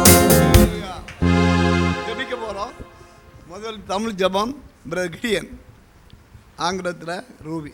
ஜெபிக்க போகிறோம். முதல் தமிழ் ஜெபம் பிரதர் கிடியன், ஆங்கிலத்தில் ரூபி.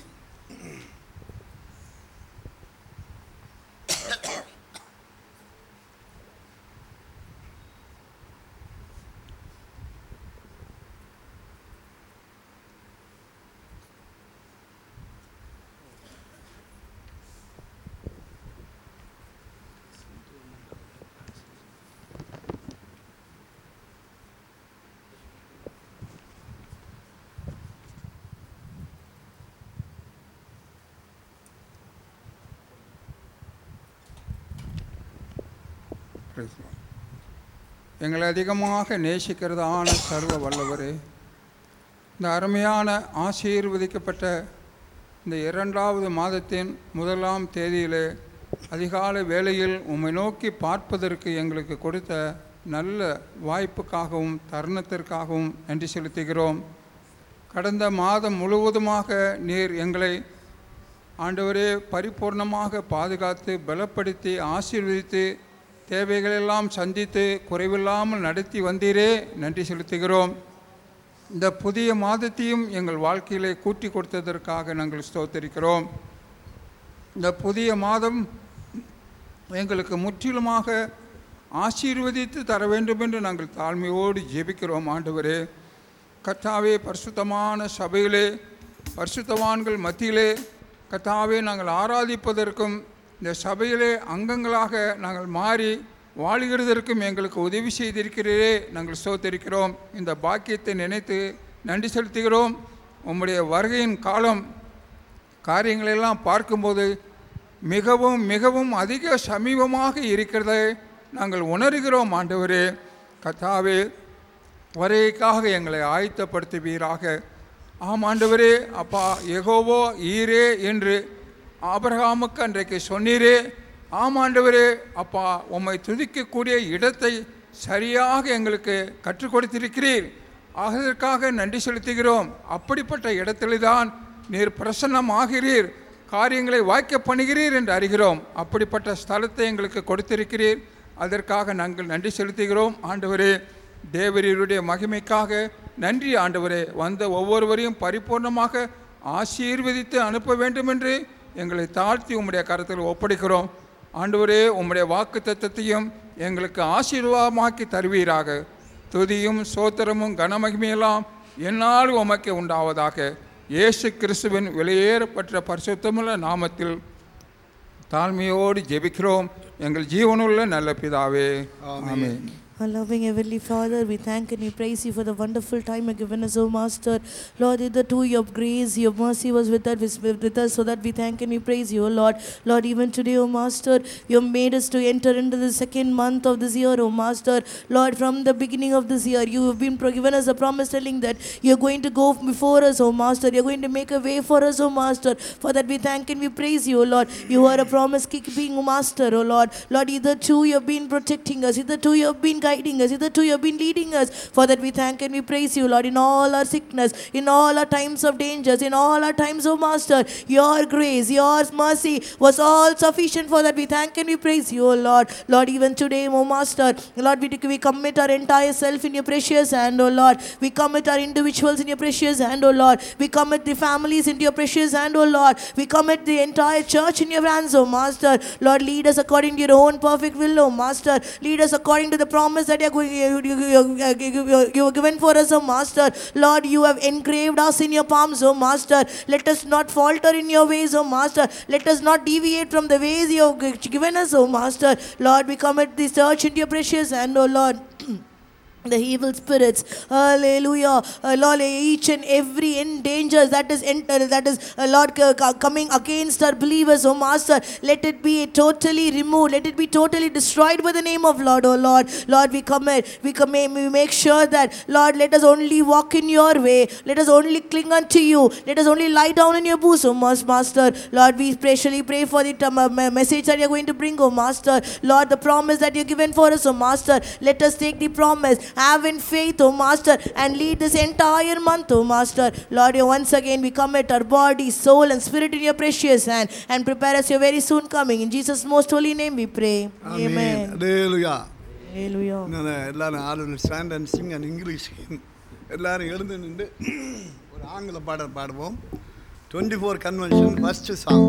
எங்களை அதிகமாக நேசிக்கிறதான சர்வ வல்லவரே, இந்த அருமையான ஆசீர்வதிக்கப்பட்ட இந்த இரண்டாவது மாதத்தின் முதலாம் தேதியிலே அதிகாலை வேளையில் உம்மை நோக்கி பார்ப்பதற்கு எங்களுக்கு கொடுத்த நல்ல வாய்ப்புக்காகவும் தருணத்திற்காகவும் நன்றி செலுத்துகிறோம். கடந்த மாதம் முழுவதுமாக நீர் எங்களை ஆண்டவரே பரிபூர்ணமாக பாதுகாத்து பலப்படுத்தி ஆசீர்வதித்து தேவைகளெல்லாம் சந்தித்து குறைவில்லாமல் நடத்தி வந்தீரே, நன்றி செலுத்துகிறோம். இந்த புதிய மாதத்தையும் எங்கள் வாழ்க்கையிலே கூட்டி கொடுத்ததற்காக நாங்கள் ஸ்தோத்திரிக்கிறோம். இந்த புதிய மாதம் எங்களுக்கு முற்றிலுமாக ஆசீர்வதித்து தர வேண்டும் என்று நாங்கள் தாழ்மையோடு ஜெபிக்கிறோம். ஆண்டவரே, கர்த்தாவே, பரிசுத்தமான சபையிலே பரிசுத்தவான்கள் மத்தியிலே கர்த்தாவே நாங்கள் ஆராதிப்பதற்கும் இந்த சபையிலே அங்கங்களாக நாங்கள் மாறி வாழுகிறதற்கும் எங்களுக்கு உதவி செய்திருக்கிறீரே, நாங்கள் ஸ்தோத்திரிக்கிறோம். இந்த பாக்கியத்தை நினைத்து நன்றி செலுத்துகிறோம். உம்முடைய வருகையின் காலம் காரியங்களெல்லாம் பார்க்கும்போது மிகவும் மிகவும் அதிக சமீபமாக இருக்கிறதை நாங்கள் உணர்கிறோம். ஆண்டவரே, கர்த்தாவே, வருகைக்காக எங்களை ஆயத்தப்படுத்துவீராக. ஆம் ஆண்டவரே, அப்பா, யெகோவா ஈரே என்று ஆபிரகாமுக்கு அன்றைக்கு சொன்னீரே. ஆம் ஆண்டவரே, அப்பா, உம்மை துதிக்கக்கூடிய இடத்தை சரியாக எங்களுக்கு கற்றுக் கொடுத்திருக்கிறீர். அதற்காக நன்றி செலுத்துகிறோம். அப்படிப்பட்ட இடத்தில்தான் நீர் பிரசன்னமாகிறீர், காரியங்களை வாய்க்க பண்ணுகிறீர் என்று அறிகிறோம். அப்படிப்பட்ட ஸ்தலத்தை எங்களுக்கு கொடுத்திருக்கிறீர். அதற்காக நாங்கள் நன்றி செலுத்துகிறோம். ஆண்டவரே, தேவரீருடைய மகிமைக்காக நன்றி. ஆண்டவரே, வந்த ஒவ்வொருவரையும் பரிபூர்ணமாக ஆசீர்வதித்து அனுப்ப வேண்டும் என்று எங்களை தாழ்த்தி உம்முடைய கரத்தில் ஒப்படைக்கிறோம். ஆண்டவரே, உம்முடைய வாக்கு தத்தத்தையும் எங்களுக்கு ஆசீர்வாதமாக்கி தருவீராக. துதியும் சோத்திரமும் கனமகிமையெல்லாம் என்னால் உமக்கு உண்டாவதாக. இயேசு கிறிஸ்துவின் வெளியேறப்பட்ட பரிசுத்தமுள்ள நாமத்தில் தாழ்மையோடு ஜெபிக்கிறோம் எங்கள் ஜீவனுள்ள நல்ல பிதாவே, ஆமென். Our loving Heavenly Father, we thank and we praise you for the wonderful time you've given us, O Master. Lord, hitherto your grace, your mercy was with us, with us, so that we thank and we praise you, O Lord. Lord, even today, O Master, you have made us to enter into the second month of this year, O Master. Lord, from the beginning of this year, you have been given us a promise telling that you're going to go before us, O Master. You're going to make a way for us, O Master. For that we thank and we praise you, O Lord. You are a promise keeping Master, O Lord. Lord, hitherto you have been protecting us, hitherto you have been guiding us, hitherto you have been leading us. For that we thank and we praise you, Lord. In all our sickness, in all our times of dangers, in all our times, O Master, your grace, your mercy was all sufficient. For that we thank and we praise you, O Lord. Lord, even today, O Master, Lord, we, we commit our entire self in your precious hand, O Lord. We commit our individuals in your precious hand, O Lord. We commit the families into your precious hand, O Lord. We commit the entire church in your hands, O Master. Lord, lead us according to your own perfect will, O Master. Lead us according to the promise that you, you, you, you, you, you have given for us, O Master. Lord, you have engraved us in your palms, O Master. Let us not falter in your ways, O Master. Let us not deviate from the ways you have given us, O Master. Lord, we commit this church into your precious hand, O Lord. The evil spirits, hallelujah, uh, Lord, each and every in danger that is enter, that is uh, Lord uh, coming against our believers, oh Master, let it be totally removed, let it be totally destroyed by the name of Lord, oh Lord. Lord, we commit, we commit, we make sure that, Lord, let us only walk in your way, let us only cling unto you, let us only lie down in your boots, oh Master. Lord, we especially pray for the uh, message that you are going to bring, oh Master. Lord, the promise that you have given for us, oh Master, let us take the promise, have in faith, oh Master, and lead this entire month, oh Master. Lord, once again we commit our body, soul and spirit in your precious hand and prepare us your very soon coming. In Jesus' most holy name we pray. Amen. Amen. Hallelujah. Hallelujah. எல்லாரும் ஆளுநர் stand and sing and English எல்லாரும் எழுந்து நின்று ஒரு ஆங்கில பாடல் பாடுவோம். Twenty four convention first song.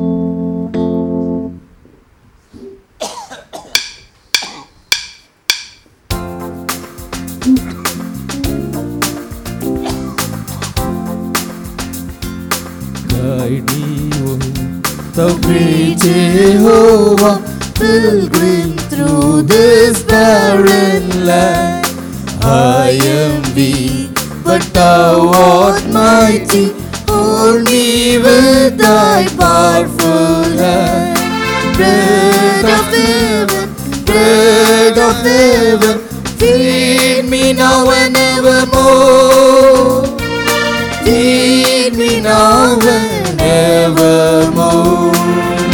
Guide me, oh, thou great Jehovah, pilgrim through this barren land. I am weak, but thou art mighty. Hold me with thy powerful hand. Bread of heaven, bread of heaven, feed me now and evermore. Feed me now and evermore.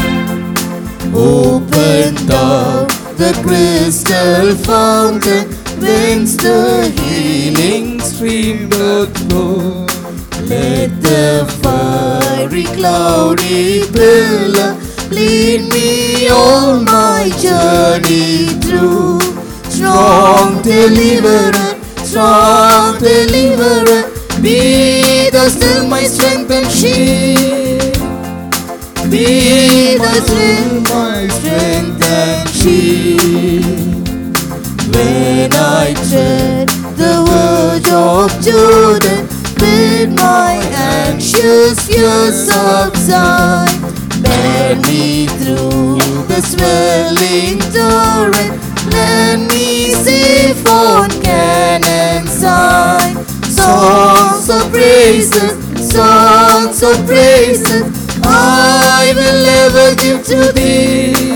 Open thou the crystal fountain, whence the healing stream doth flow. Let the fiery cloudy pillar lead me all my journey through. Strong deliverer, strong deliverer, be thou still my strength and shield. Be thou still my strength and shield. When I tread the verge of Jordan, with my anxious fears subside, bear me through the swelling torrent, land me safe on Canaan's side. Songs of praises, songs of praises, I will ever give to thee.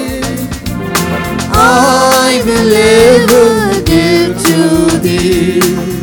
I will ever give to thee.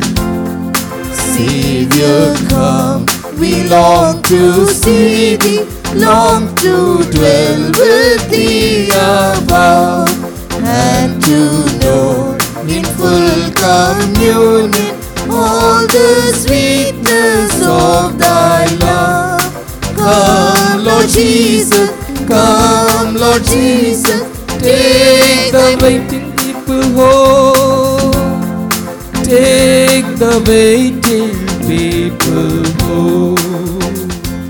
Savior, come, we long to see thee, long to dwell with thee above, and to know in full communion all the sweetness of thy love. Come, Lord Jesus, come, Lord Jesus, take the waiting people home. Take the waiting people home.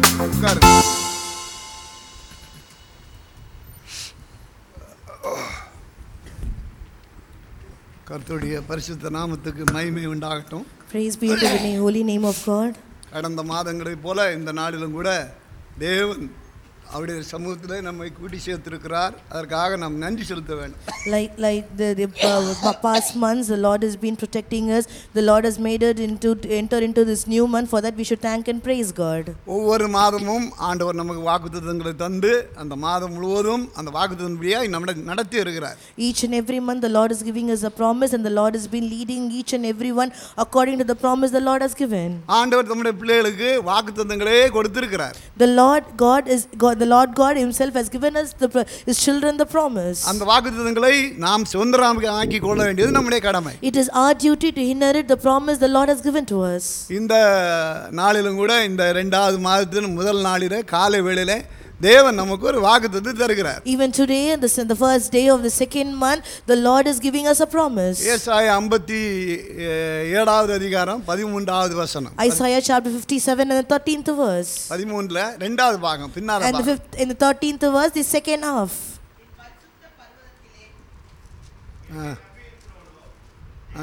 கர்த்தருடைய பரிசுத்த நாமத்துக்கு மகிமை உண்டாகட்டும். Praise be to the holy name of God. கடந்த மாதங்களைப் போல இந்த நாளிலும் கூட தேவன் அவருடைய சமூகத்தில் நம்மை கூட்டி சேர்த்திருக்கிறார். அதற்காக நாம் நன்றி செலுத்த வேண்டும். Like like the, the uh, past months, the Lord has been protecting us. The Lord has made it into to enter into this new month. For that, we should thank and praise God. ஒவ்வொரு மாதமும் ஆண்டவர் நமக்கு வாக்குத்தத்தங்களை தந்து அந்த மாதம் முழுவதும் அந்த வாக்குத்தத்தன்படியாய் நம்மை நடத்தி இருக்கிறார். Each and every month, the Lord is giving us a promise, and the Lord has been leading each and every one according to the promise the Lord has given. ஆண்டவர் நம்முடைய பிள்ளைகளுக்கு வாக்குத்தத்தங்களே கொடுத்திருக்கிறார். The Lord God is God. The Lord God Himself has given us the His children the promise. அந்த வாக்குத்தத்தங்களை நாம் சுதந்திரமாக ஆக்கி கொள்ள வேண்டியது நம்முடைய கடமை. It is our duty to inherit the promise the Lord has given to us. இந்த நாளிலும் கூட இந்த இரண்டாவது மாதத்தின் முதல் நாளிலே காலை வேளையிலே தேவன் நமக்கு ஒரு வாக்குத்தத்தத்தை தருகிறார். Even today, in the, the first day of the second month, the Lord is giving us a promise. ஏசாயா ஐம்பத்தி ஏழாவது அதிகாரம் பதிமூன்றாவது வசனம். Isaiah chapter fifty-seven and the thirteenth verse. பதிமூன்றுல இரண்டாவது பாகம் பின்னால And the fifth, in the thirteenth verse, the second half. Ah ah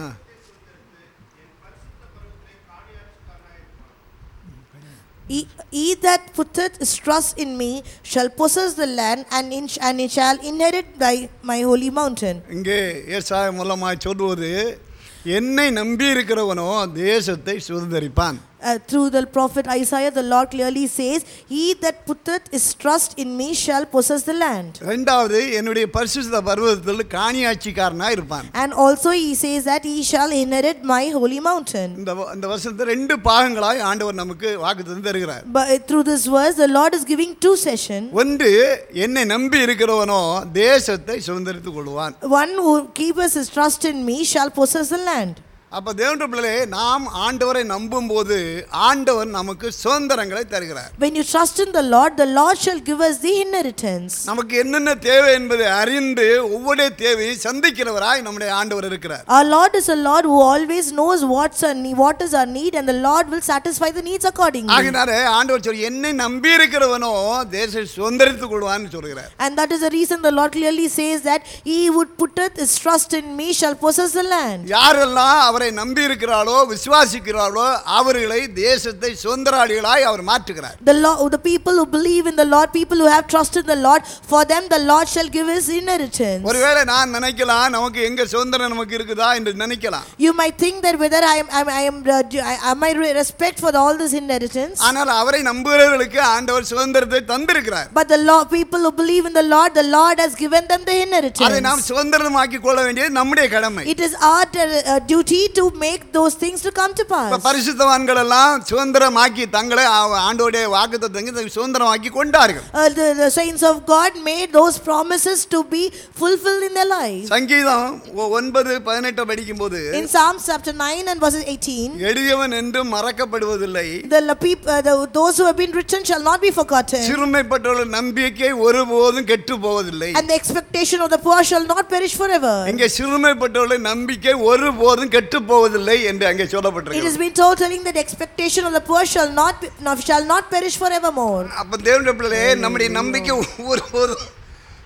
He, he that putteth his trust in me shall possess the land, and, in, and he shall inherit thy, my holy mountain. இங்கே ஏசாயா மூலமாய் சொல்வது என்னை நம்பி இருக்கிறவனோ தேசத்தை சுதந்தரிப்பான். Uh, through the prophet Isaiah, the Lord clearly says, he that putteth his trust in me shall possess the land. இரண்டாவது என்னுடைய பரிசுத்த பர்வதத்தில் காணியாட்சிக்காரனாய் இருப்பான். And also he says that he shall inherit my holy mountain. இந்த இந்த வசனத்தை ரெண்டு பாகங்களாய் ஆண்டவர் நமக்கு வாக்குத்தத்தம் தருகிறார். But uh, through this verse, the Lord is giving two sessions. ஒன்று என்னை நம்பி இருக்கிறவனோ தேசத்தை சுதந்தரித்துக் கொள்வான். One who keepeth his trust in me shall possess the land. அப்ப தேவனுடைய பிள்ளைகளே, நாம் ஆண்டவரை நம்பும்போது ஆண்டவர் நமக்கு சுதந்திரங்களை தருகிறார். When you trust in the Lord, the Lord shall give us the inheritance. நமக்கு என்னென்ன தேவை என்பதை அறிந்து ஒவ்வொரு தேவையை சந்திக்கிறவராய் நம்முடைய ஆண்டவர் இருக்கிறார். Our Lord is a Lord who always knows what's our need, what is our need, and the Lord will satisfy the needs accordingly. ஆகினாலே ஆண்டவர் சொல்லி என்னை நம்பி இருக்கிறவனோ தேசத்தை சுதந்தரித்துக் கொள்வான்னு சொல்கிறார். And that is the reason the Lord clearly says that he would putteth his trust in me shall possess the land. யாரெல்லாம் அவரை நம்பி இருக்கிறாளோ விசுவாசிக்கிறாளோ அவர்களை தேசத்தை சுதந்திராளிகளாய் அவர் மாற்றுகிறார். The Lord, the people who believe in the Lord, people who have trust in the Lord, for them the Lord shall give his inheritance. ஒருவேளை நான் நினைக்கலாம் நமக்கு எங்க சுதந்திரம் நமக்கு இருக்குதா என்று நினைக்கலாம். You might think that whether I am I am am I respect for all this inheritance. ஆனால் அவரை நம்புகிறவர்களுக்கு ஆண்டவர் சுதந்திரத்தை தந்திருக்கிறார். But the Lord, people who believe in the Lord, the Lord has given them the inheritance. அதை நாம் சுதந்திரமாக்கி கொள்ள வேண்டியது நம்முடைய கடமை. It is our uh, duty to make those things to come to pass. பரிசுத்தவான்கள் எல்லாம் சுதந்திரமாக்கி தங்களை ஆண்டவருடைய வாக்குத்தத்தங்களை சுதந்திரமாக்கி கொண்டார்கள். Uh, the, the saints of God made those promises to be fulfilled in their lives. சங்கீதம் ஒன்பது பதினெட்டு படிக்கும்போது In Psalms chapter nine and verses eighteen, எளியவன் என்றும் மறக்கப்படுவதில்லை, the people, uh, the, those who have been written shall not be forgotten, சிறுமைப்பட்டவர்கள் நம்பிக்கை ஒருபோதும் கெட்டு போவதில்லை, and the expectation of the poor shall not perish forever. இங்கே சிறுமைப்பட்டவர்கள் நம்பிக்கை ஒருபோதும் கெட்டு போவதில்லை என்று அங்கே சொல்லப்பட்டிருக்கு. It has been told telling that expectation of the poor shall not be, no, shall not perish forevermore. அப்ப தேவனுடைய பிள்ளையே நம்முடைய நம்பிக்கை ஒருபோதும்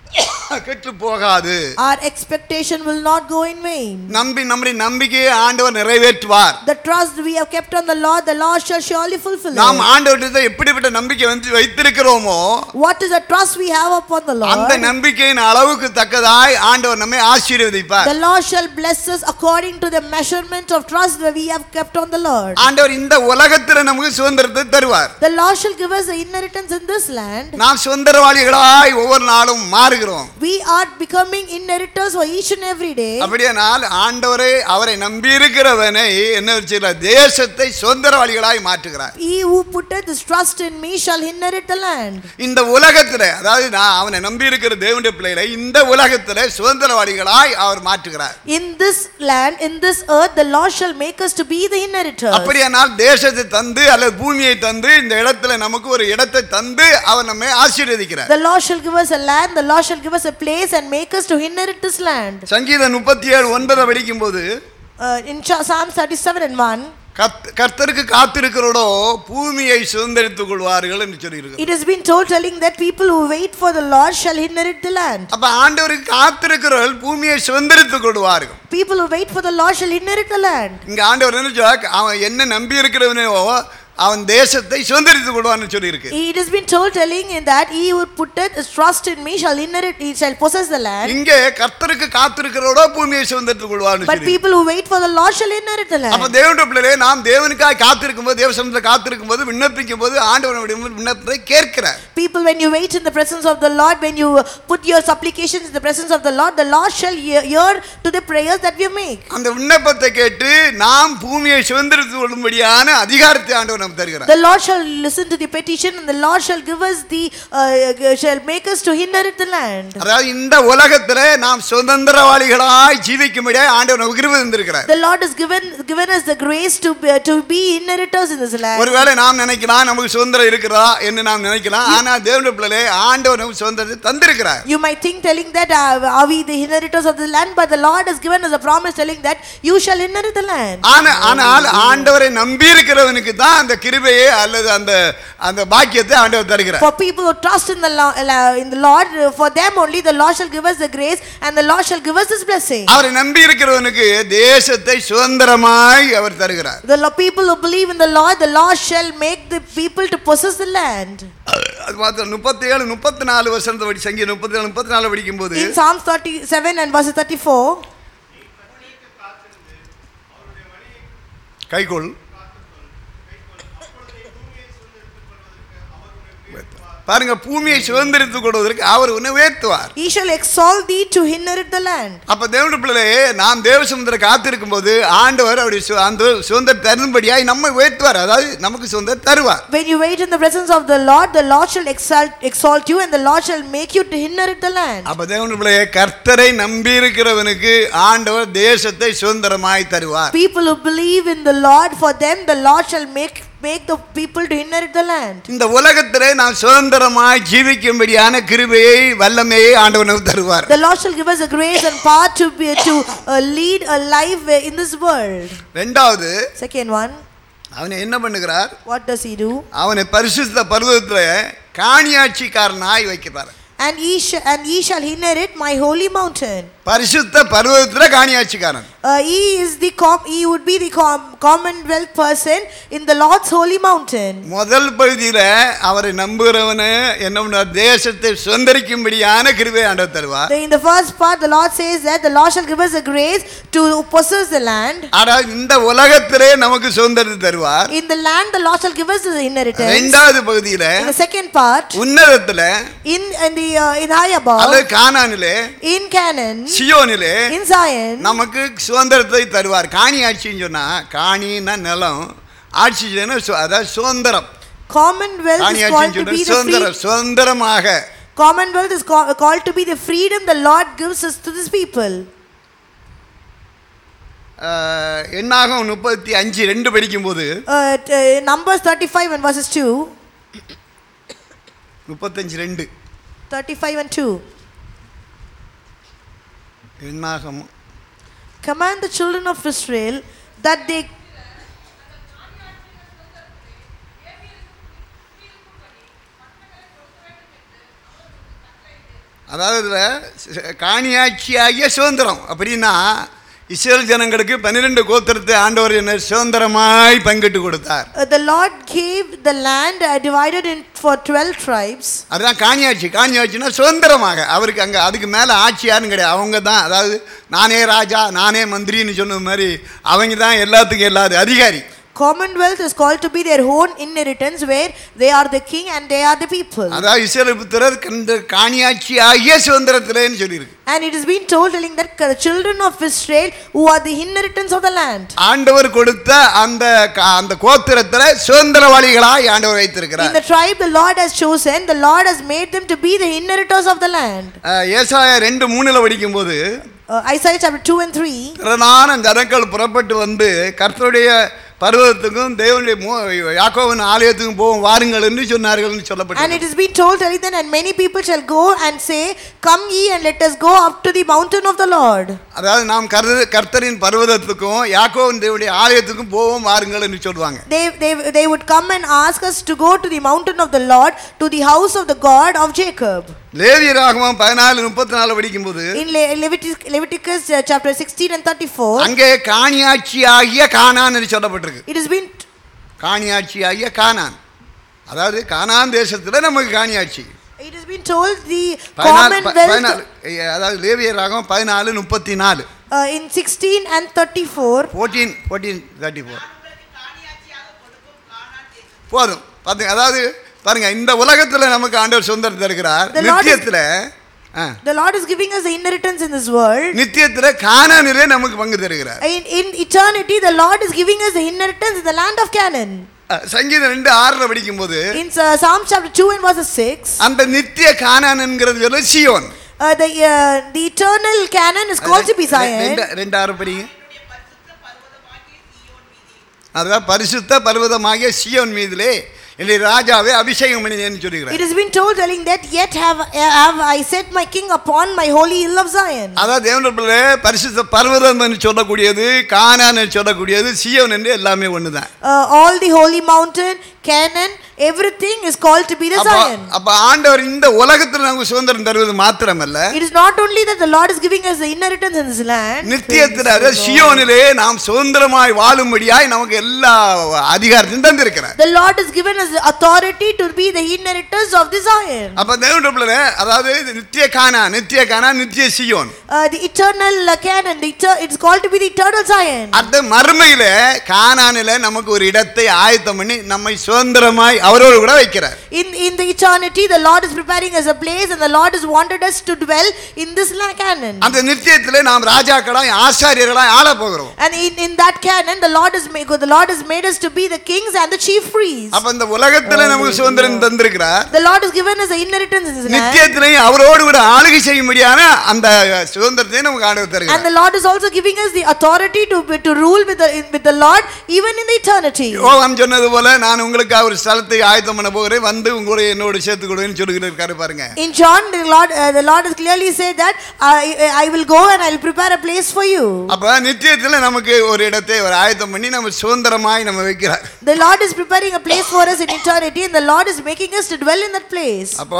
கெட்டு போகாது. Our expectation will not go in vain. நம்பி நம்முடைய நம்பிக்கையை ஆண்டவர் நிறைவேற்றுவார். The trust we have kept on the Lord, the Lord shall surely fulfill it. நாம் ஆண்டவரிடத்தில் எப்படிப்பட்ட நம்பிக்கை வந்து வைத்திருக்கிறோமோ, what is the trust we have upon the Lord, அந்த நம்பிக்கையின் அளவுக்கு தக்கதாய் ஆண்டவர் நம்மை ஆசீர்வதிப்பார். the Lord shall bless us according to the measurement of trust that we have kept on the Lord. ஆண்டவர் இந்த உலகத்தில் நமக்கு சுதந்திரத்தை தருவார். The Lord shall give us the inheritance in this land. நாம் சுதந்திரவாளிகளாய் ஒவ்வொரு நாளும் மாறுகிறோம். We are becoming inheritors for each and every day. அப்படியானால் ஆண்டவரே அவரை நம்பி இருக்கிறவனை என்ன செய்கிறார்? தேசத்தை சுதந்திரவாளிகளாய் மாற்றுகிறார். He who putteth his trust in me shall inherit the land. இந்த உலகத்திலே, அதாவது நான் அவனை நம்பி இருக்கிற தேவனுடைய பிள்ளைகளை இந்த உலகத்திலே சுதந்திரவாளிகளாய் அவர் மாற்றுகிறார். In this land, in this earth, the Lord shall make us to be the inheritors. அப்படியானால் தேசத்தை தந்து அல்லது பூமியை தந்து இந்த இடத்துல நமக்கு ஒரு இடத்தை தந்து அவர் நம்மை ஆசீர்வதிக்கிறார். The Lord shall give us a land, the Lord shall give us a place and make us to inherit this land. சங்கீதம் முப்பத்தி ஏழு ஒன்பது படிக்கும்போது uh, in Psalm thirty-seven and one, கர்த்தருக்கு காத்திருக்கிறோடோ பூமியை சுதந்தரித்துக் கொள்வார்கள் என்று சொல்லியிருக்கு. it has been told telling that people who wait for the Lord shall inherit the land. அப்ப ஆண்டவருக்கு காத்திருக்கிறவர்கள் பூமியை சுதந்தரித்துக் கொள்வார்கள். People who wait for the Lord shall inherit the land. இங்க ஆண்டவர் என்ன சொல்றார்? அவன் என்ன நம்பி இருக்கிறவனோ அவன் தேசத்தை சுதந்தரித்துக் கொள்வான்னு சொல்லி இருக்கு. It has been told telling in that he who putteth his trust in me shall inherit, he shall possess the land. இங்கே கர்த்தருக்கு காத்திருக்கிறவரோ பூமியை சுதந்தரித்துக் கொள்வான்னு சொல்லி. But people who wait for the Lord shall inherit the land. அப்ப தேவனுடைய பிள்ளைகளே, நாம் தேவனுக்காக காத்திருக்கும்போது, தேவ சமூகத்தில் காத்திருக்கும்போது, விண்ணப்பிக்கும்போது ஆண்டவருடைய விண்ணப்பத்தை கேட்கிறார். People, when you wait in the presence of the Lord, when you put your supplications in the presence of the Lord, the Lord shall hear to the prayers that we make. அந்த விண்ணப்பத்தை கேட்டு நாம் பூமியை சுதந்தரித்துக் கொள்ளும்படியான அதிகாரத்தை ஆண்டவர் நமக்கு தருகிறார். The Lord shall listen to the petition and the Lord shall give us the uh, shall make us to inherit the land. அதாவது இந்த உலகத்திலே நாம் சுதந்திரவாளிகளாய் ஜீவிக்கும்படியாக ஆண்டவர் நமக்கு கிருபை தந்திருக்கிறார். The Lord has given given us the grace to be, to be inheritors in this land. ஒருவேளை நாம் நினைக்கலாம் நமக்கு சுதந்திரம் இருக்கிறதா என்று நாம் நினைக்கலாம். ஆனா தேவனுடைய பிள்ளைகளே, ஆண்டவர் நமக்கு சுதந்திரத்தை தந்திருக்கிறார். You might think telling that uh, are we the inheritors of the land, but the Lord has given us a promise telling that you shall inherit the land. ஆனா ஆனால் ஆண்டவரை நம்பி இருக்கிறவனுக்கு தான் அந்த கிருபையை அல்லது அந்த அந்த பாக்கியத்தை ஆண்டவர் தருகிறார். For people who trust in the in the Lord, for them only the Lord shall give us the grace and the Lord shall give us this blessing. அவரை நம்பி இருக்கிறவனுக்கு தேசத்தை சுதந்திரமாய் அவர் தருகிறார். The people who believe in the Lord, the Lord shall make the people to possess the land. அது மாத்திரம் முப்பத்தி ஏழு முப்பத்தி நாலு வசனத்தை படி சங்கீதம் முப்பத்தி ஏழு முப்பத்தி நாலு படிக்கும்போது in Psalm thirty-seven and verse thirty-four, கைகொள் பாருங்க, பூமியை சுதந்திரித்துக் கொள்வதற்கு அவர் உன்னை உயர்த்துவார். he shall exalt thee to inherit the land. அப்ப தேவனுடைய பிள்ளையே, நாம் தேவ சமுத்திரம் காத்திருக்கும் போது ஆண்டவர் அவருடைய அந்த சுதந்திரம் தரும்படியாய் நம்மை உயர்த்துவார். அதாவது நமக்கு சுதந்திரம் தருவார். When you wait in the presence of the Lord, the Lord shall exalt exalt you and the Lord shall make you to inherit the land. அப்ப தேவனுடைய பிள்ளையே, கர்த்தரை நம்பி இருக்கிறவனுக்கு ஆண்டவர் தேசத்தை சுதந்திரமாய் தருவார். People who believe in the Lord, for them the Lord shall make make the people to inherit the land. இந்த உலகத்திலே நாம் சுதந்திரமாய் ஜீவிக்கும்படியான கிருபையை வல்லமையை ஆண்டவர் நமக்கு தருவார். The Lord shall give us a grace and power to be to uh, lead a life in this world. இரண்டாவது, Second one, அவனை என்ன பண்ணுகிறார்? what does he do? அவனை பரிசுத்த பர்வதத்திலே காணியாட்சிக்காரனாய் வைக்கிறார். And he shall and he shall inherit my holy mountain. பரிசுத்த பர்வதத்திலே காணியாட்சிக்காரன். Uh, he is the com- he would be the com- commonwealth person in the Lord's holy mountain. முதல் பகுதியில அவரை நம்புகிறவனே என்ன பண்ணார்? தேசத்தை சுதந்தரிக்கும்படியான கிருபையை ஆண்டவர் தருவார். In the first part, the Lord says that the Lord shall give us the grace to possess the land. ஆனால் இந்த உலகத்திலே நமக்கு சுதந்திரத்தை தருவார். In the land, the Lord shall give us the inheritance. இரண்டாவது பகுதியில In the second part, உன்னதத்திலே in in the uh, in high above, அல்லது கானானிலே in Canaan, சியோனிலே in Zion, நமக்கு சுதந்திரத்தை தருவார். காணி ஆட்சின்னு சொன்னா, காணின்னா நிலம், ஆட்சி அதாவது சுதந்திரம். Commonwealth காணி is called ஆட்சின்னு to be சொன்னா the சுதந்திரம், சுதந்திரமாக. Commonwealth is called, called to be the freedom the Lord gives us to these people. என்னாகும் முப்பத்தி அஞ்சு ரெண்டு படிக்கும்போது uh, Numbers thirty-five and verses two, முப்பத்தஞ்சு ரெண்டு thirty-five and two, என்னாகும், command the children of Israel that they அதாவது இதில் காணியாட்சியாகிய சுதந்திரம் அப்படின்னா இஸ்ரேல் ஜனங்களுக்கு பன்னிரண்டு கோத்திரத்தை ஆண்டவர் என்ன சுதந்திரமாய் பங்கிட்டு கொடுத்தார். Uh, the Lord gave the land uh, divided in for twelve tribes. அதுதான் காணியாட்சி. காணியாட்சினா சுதந்திரமாக அவருக்கு அங்கே அதுக்கு மேலே ஆட்சி யாரும் கிடையாது. அவங்க தான், அதாவது நானே ராஜா நானே மந்திரின்னு சொன்னது மாதிரி அவங்க தான் எல்லாத்துக்கும் எல்லாது அதிகாரி. Commonwealth is called to be their own inheritance, where they are the king and they are the people. அதாவது இஸ்ரேல் புத்திரர் இந்த காணியாட்சி ஆகிய சுதந்திரத்திலேன்னு சொல்லியிருக்கு. And it has been told telling that the children of Israel who are the inheritance of the land. ஆண்டவர் கொடுத்த அந்த அந்த கோத்திரத்திலே சுதந்திரவாளிகளாய் ஆண்டவர் வைத்திருக்கிறார். In the tribe the Lord has chosen, the Lord has made them to be the inheritors of the land. ஏசாயா ரெண்டு மூணுல படிக்கும்போது uh, Isaiah chapter two and three, திரளான ஜனங்கள் புறப்பட்டு வந்து கர்த்தருடைய பர்வதத்துக்கும் தேவனுடைய யாக்கோபின் ஆலயத்துக்கும் போவோம் வாருங்கள் என்று சொன்னார்கள் என்று சொல்லப்பட்டது. And it has been told telling that, and many people shall go and say, come ye and let us go up to the mountain of the Lord. அதாவது நாம் கர்த்தரின் பர்வதத்துக்கும் யாக்கோபின் தேவனுடைய ஆலயத்துக்கும் போவோம் வாருங்கள் என்று சொல்வாங்க. They they they would come and ask us to go to the mountain of the Lord, to the house of the God of Jacob. லேவியராகமம் பதினாலு முப்பத்தி நாலு படிக்கும்போது In Leviticus, Leviticus uh, chapter sixteen and thirty-four, அங்கே காணியாட்சியாகிய கானான் என்று சொல்லப்பட்டிருக்கு. it has been காணியாட்சியாகிய கானான், அதாவது கானான் தேசத்துல நமக்கு காணியாட்சி. it has been told the commonwealth, அதாவது லேவியராகமம் பதினாலு முப்பத்தி நாலு uh, in sixteen and thirty-four, fourteen fourteen thirty-four போதும் பாருங்க. அதாவது பாருங்க, இந்த உலகத்துல நமக்கு ஆண்டவர் சுதந்திரத்தை இருக்கிறார். நித்தியத்துல the Lord is giving us the inheritance in this world. நித்தியத்துல கானானிலே நமக்கு பங்கு தருகிறார். In, in eternity the Lord is giving us the inheritance in the land of Canaan. சங்கீதம் ரெண்டு ஆறுல படிக்கும்போது In uh, Psalm chapter two and verse six, அந்த நித்திய Canaan என்கிறது சொல்ல Zion. uh, the uh, the eternal Canaan is called to be Zion. ரெண்டு ஆறு படிங்க. அதுதான் பரிசுத்த பர்வதமாகிய சியோன் மீதிலே என்னுடைய ராஜாவே அபிஷேகம் பண்ணினேன்னு சொல்லுகிறார். It has been told telling that, yet have have I set my king upon my holy hill of Zion. அதாவது தேவனுடைய பரிசுத்த பர்வதம் என்று சொல்லக்கூடியது கானான் என்று சொல்லக்கூடியது சியோன் என்று எல்லாமே ஒண்ணுதான். All the holy mountain, Canaan, everything is called to be the Zion. அப்ப ஆண்டவர் இந்த உலகத்துல நமக்கு சுதந்திரம் தருவது மாத்திரமல்ல, it is not only that the Lord is giving us the inheritance in this land, நித்தியத்துல அதாவது சியோனிலே நாம் சுதந்திரமாய் வாழும்படியாய் நமக்கு எல்லா அதிகாரத்தையும் தந்திருக்கிறார். the Lord has given us the authority to be the inheritors of the Zion. அப்ப தேவனுடைய அதாவது நித்திய கானான், நித்திய கானான், நித்திய Zion, uh, the eternal Canaan, the eter- it's called to be the eternal Zion. அந்த மறுமையில கானானிலே நமக்கு ஒரு இடத்தை ஆயத்தம் பண்ணி நம்மை சுதந்திரமாய் அவரோடு கூட வைக்கிறார். In in the eternity the Lord is preparing us a place, and the Lord has wanted us to dwell in this land Canaan. அந்த நித்தியத்திலே நாம் ராஜாக்களாய் ஆசாரியர்களாய் ஆள போகிறோம். And in in that Canaan the Lord has made the Lord has made us to be the kings and the chief priests. அப்ப இந்த உலகத்திலே நமக்கு சுதந்திரம் தந்திருக்கிறார். The Lord has given us the inheritance in this land. நித்தியத்திலே அவரோடு கூட ஆளுகை செய்யும்படியான அந்த சுதந்திரத்தை நமக்கு ஆண்டவர் தருகிறார். And the Lord is also giving us the authority to to rule with the with the Lord even in the eternity. யோவான் சொன்னது போல நான் உங்களுக்கு ஒரு ஸ்தலத்தை ஆயத்தம் பண்ண போகிறேன், வந்து உங்களை என்னோடு சேர்த்து கொள்வேன்னு சொல்லுகிறார் பாருங்க. In John the Lord uh, the Lord has clearly said that I I will go and I will prepare a place for you. அப்ப நித்தியத்திலே நமக்கு ஒரு இடத்தை ஒரு ஆயத்தம் பண்ணி நம்ம சுதந்திரமாய் நம்ம வைக்கிறார். The Lord is preparing a place for us in eternity, and the Lord is making us to dwell in that place. அப்போ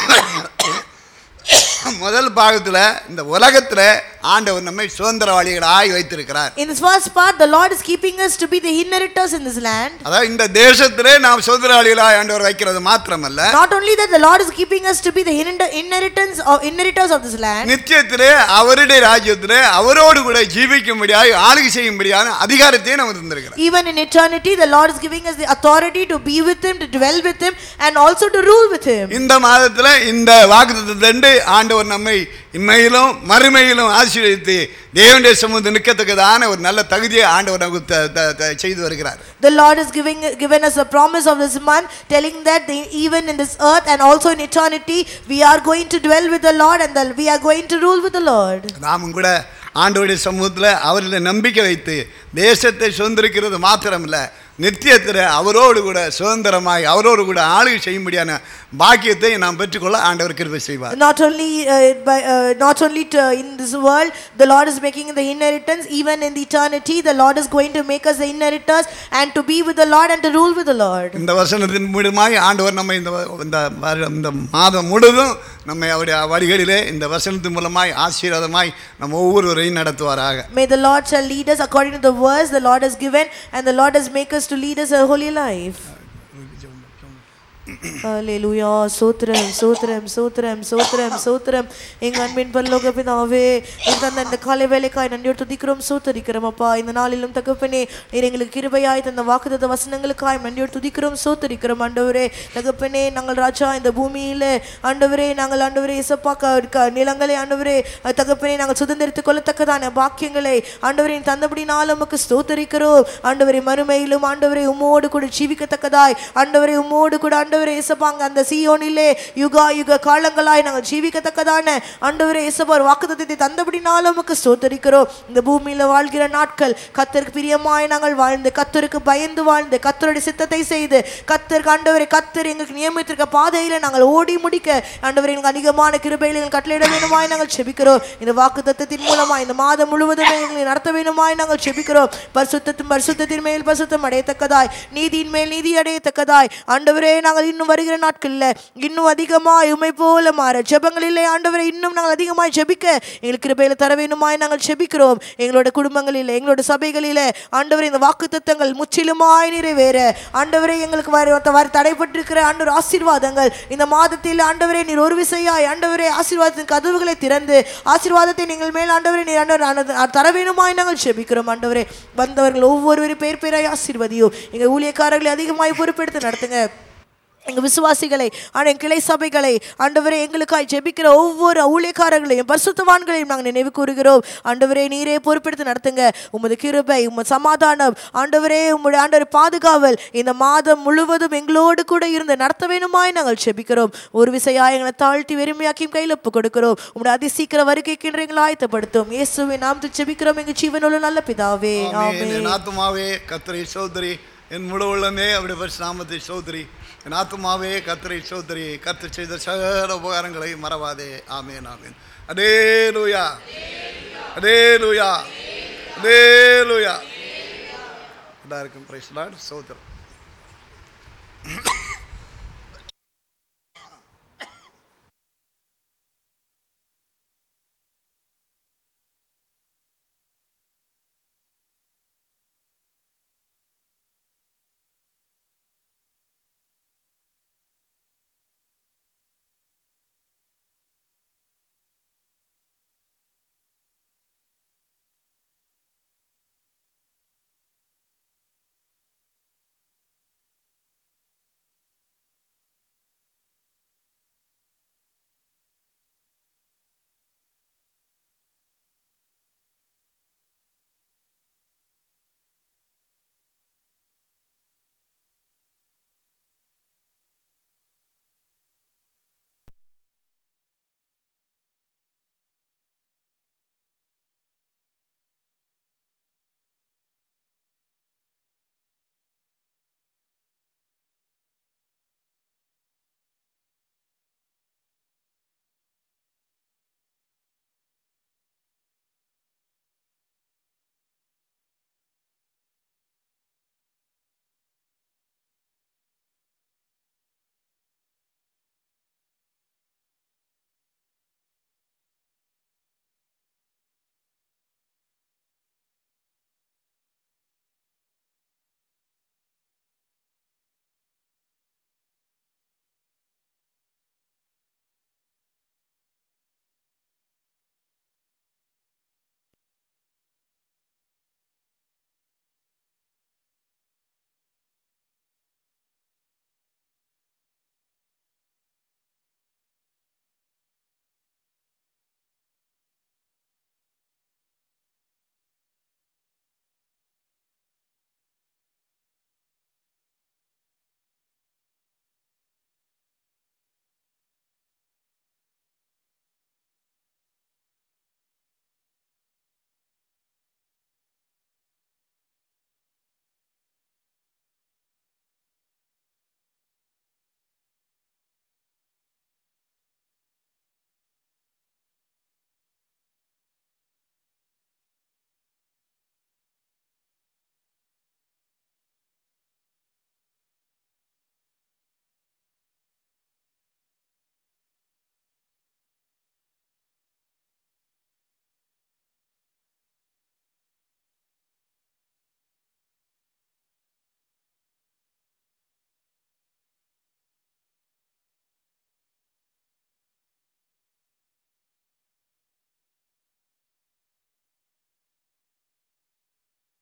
முதல் பாகத்துல இந்த உலகத்துல ஆண்டவர் நம்மை சுதந்திரவாளிகளாய் வைத்திருக்கிறார். In this first part the Lord is keeping us to be the inheritors in this land. அதாவது இந்த தேசத்திலே நாம் சுதந்திரவாளிகளாய் ஆண்டவர் வைக்கிறது மாத்திரமல்ல, not only that the Lord is keeping us to be the inheritance or inheritors of this land, நித்தியத்திலே அவருடைய ராஜ்யத்திலே அவரோடு கூட ஜீவிக்கும்படியாய் ஆளுகை செய்யும்படியான அதிகாரத்தை நமக்கு தந்திருக்கிறார். even in eternity the Lord is giving us the authority to be with him, to dwell with him, and also to rule with him. இந்த மாதத்துல இந்த வாக்குத்தத்தத்தை ஆண்டவர் நம்மை இம்மையிலும் மறுமையிலும் ஆசீர்வதித்து தேவனுடைய சமூகத்தில் நிற்கத்தக்கதான ஒரு நல்ல தகுதியை ஆண்டவர் நமக்கு செய்து வருகிறார். The Lord is giving given us a promise of this month, telling that the, even in this earth and also in eternity we are going to dwell with the Lord, and the, we are going to rule with the Lord. நாமும் கூட ஆண்டவருடைய சமூகத்தில் அவரில் நம்பிக்கை வைத்து தேசத்தை சுதந்திரிக்கிறது மாத்திரமில்ல, நித்தியத்தில் அவரோடு கூட சுதந்திரமாய் அவரோடு கூட ஆளுகை செய்யும்படியான பாக்கியத்தை நாம் பெற்றுக்கொள்ள ஆண்டவர் கிருபை செய்வார். Not only uh, by, uh, not only to, in this world the Lord is making the inheritance, even in the eternity the Lord is going to make us the inheritors and to be with the Lord and to rule with the Lord. இந்த வசனத்தின் மூலமாய் ஆண்டவர் நம்மை இந்த இந்த மாதம் முழுதும் நம்மை அவருடைய வழிகளிலே இந்த வசனத்தின் மூலமாய் ஆசீர்வாதமாய் நம்ம ஒவ்வொருவரையும் நடத்துவாராக. May the Lord shall lead us according to the words the Lord has given, and the Lord has made us to lead us a holy life. Hallelujah. சோத்ரம் சோத்ரம் சோத்ரம் சோத்ரம் சோத்ரம். எங்கள் அன்பின் பரலோக பிதாவே, இந்த இந்த காலை வேலைக்காய் நன்றியோடு துதிக்கிறோம் சோத்தரிக்கிறோம் அப்பா. இந்த நாளிலும் தகப்பனே, நீர் எங்களுக்கு கிருபையாய் தந்த வாக்குத்தத்த வசனங்களுக்காய் நன்றியோடு துதிக்கிறோம் சோத்தரிக்கிறோம் ஆண்டவரே. தகப்பனே, நாங்கள் ராஜா இந்த பூமியில ஆண்டவரே, நாங்கள் ஆண்டவரே இசப்பாக்க நிலங்களை ஆண்டவரே தகப்பனே நாங்கள் சுதந்திரித்துக் கொள்ளத்தக்கதான பாக்கியங்களை ஆண்டவரே தந்தபடினாலும் உமக்கு ஸ்தோத்தரிக்கிறோம் ஆண்டவரே. மறுமையிலும் ஆண்டவரே உம்மோடு கூட ஜீவிக்கத்தக்கதாய் ஆண்டவரே உம்மோடு கூட ஆண்டவரே இசப்பாங்க அந்த சீயோனிலே யுகா யுக காலங்களாய் நாங்கள் ஜீவிக்கத்தக்கதான ஆண்டவரே இசப்பா ஒரு வாக்குத்தத்தத்தை தந்தபடினாலும் உமக்கு ஸ்தோத்தரிக்கிறோம். இந்த பூமியில வாழ்கிற நாட்கள் கர்த்தருக்கு பிரியமாய் நாங்கள் வாழ்ந்து கர்த்தருக்கு பயந்து வாழ்ந்து கர்த்தருடைய சித்தத்தை செய்து கர்த்தருக்கு ஆண்டவரே கர்த்தர் எங்களுக்கு நியமித்திருக்க பாதையில நாங்கள் ஓடி முடிக்க ஆண்டவரே எங்களுக்கு அதிகமான கிருபைகளை எங்கள் கட்டளையிட வேணுமாய் நாங்கள் செபிக்கிறோம். இந்த வாக்குத்தத்தத்தின் மூலமாய் இந்த மாதம் முழுவதும் எங்களை நடத்த வேணுமாய் நாங்கள் செபிக்கிறோம். பரிசுத்தத்தின் பரிசுத்தத்தின் மேல் பரிசுத்தம் அடையத்தக்கதாய் நீதியின் மேல் நீதி அடையத்தக்கதாய் ஆண்டவரே நாங்கள் இன்னும் வருகிற நாட்கள்ல இன்னும் அதிகமாய் உம்மை போல மாற ஜெபங்களிலே ஆண்டவரே இன்னும் நாங்கள் அதிகமாய் ஜெபிக்க எங்களுக்கு கிருபையில தர வேணுமாய் நாங்கள் ஜெபிக்கிறோம். எங்களோட குடும்பங்களிலே எங்களோட சபைகளிலே ஆண்டவரே இந்த வாக்குத்தத்தங்கள் முற்றிலுமாய் நிறைவேற ஆண்டவரே எங்களுக்கு வர தடைப்பட்டிருக்கிற ஆண்டவர் ஆசீர்வாதங்கள் இந்த மாதத்தில் ஆண்டவரே நீர் ஒரு விசையாய் ஆண்டவரே ஆசீர்வாதத்தின் கதவுகளை திறந்து ஆசீர்வாதத்தை நீங்கள் மேல் ஆண்டவரே நீர் ஆண்டவர் தர வேணுமாய் நாங்கள் ஜெபிக்கிறோம். ஆண்டவரே வந்தவர்கள் ஒவ்வொருவரும் பேர் பேராய் ஆசீர்வதியோ. எங்க ஊழியக்காரர்களை அதிகமாய் பொறுப்பெடுத்து நடத்துங்க. எங்கள் விசுவாசிகளை ஆனால் கிளை சபைகளை ஆண்டவரே எங்களுக்காய் ஜெபிக்கிற ஒவ்வொரு ஊழியக்காரர்களையும் பரிசுத்தவான்களையும் நாங்கள் நினைவு கூறுகிறோம். ஆண்டவரே நீரே பொறுப்பெடுத்து நடத்துங்க. உமது கிருபை உமது சமாதானம் ஆண்டவரே உம்முடைய ஆண்டவர் பாதுகாவல் இந்த மாதம் முழுவதும் எங்களோடு கூட இருந்து நடத்த வேணுமாய் நாங்கள் ஜெபிக்கிறோம். ஒரு விசையாய் எங்களை தாழ்த்தி வெறுமையாக்கியும் கையில் ஒப்பு கொடுக்கிறோம். உம்முடைய அதிசீக்கிர வருகைக்கு எங்களை ஆயத்தப்படுத்தும். இயேசுவை நாம் ஜெபிக்கிறோம் எங்கள் ஜீவனுள்ள நல்ல பிதாவே. ஆமென். ஆத்துமாவே கர்த்தரை சோதரி, என் முழு உள்ளமே அவருடைய பரிசுநாமத்தை சோதரி. என் ஆத்துமாவே கர்த்தரை சோதரி, கர்த்தர் செய்த சகல உபகாரங்களை மறவாதே. ஆமென் ஆமென். அல்லேலூயா அல்லேலூயா அல்லேலூயா. எல்லாருக்கும் பிரைஸ் தி லார்ட். சோதரம்.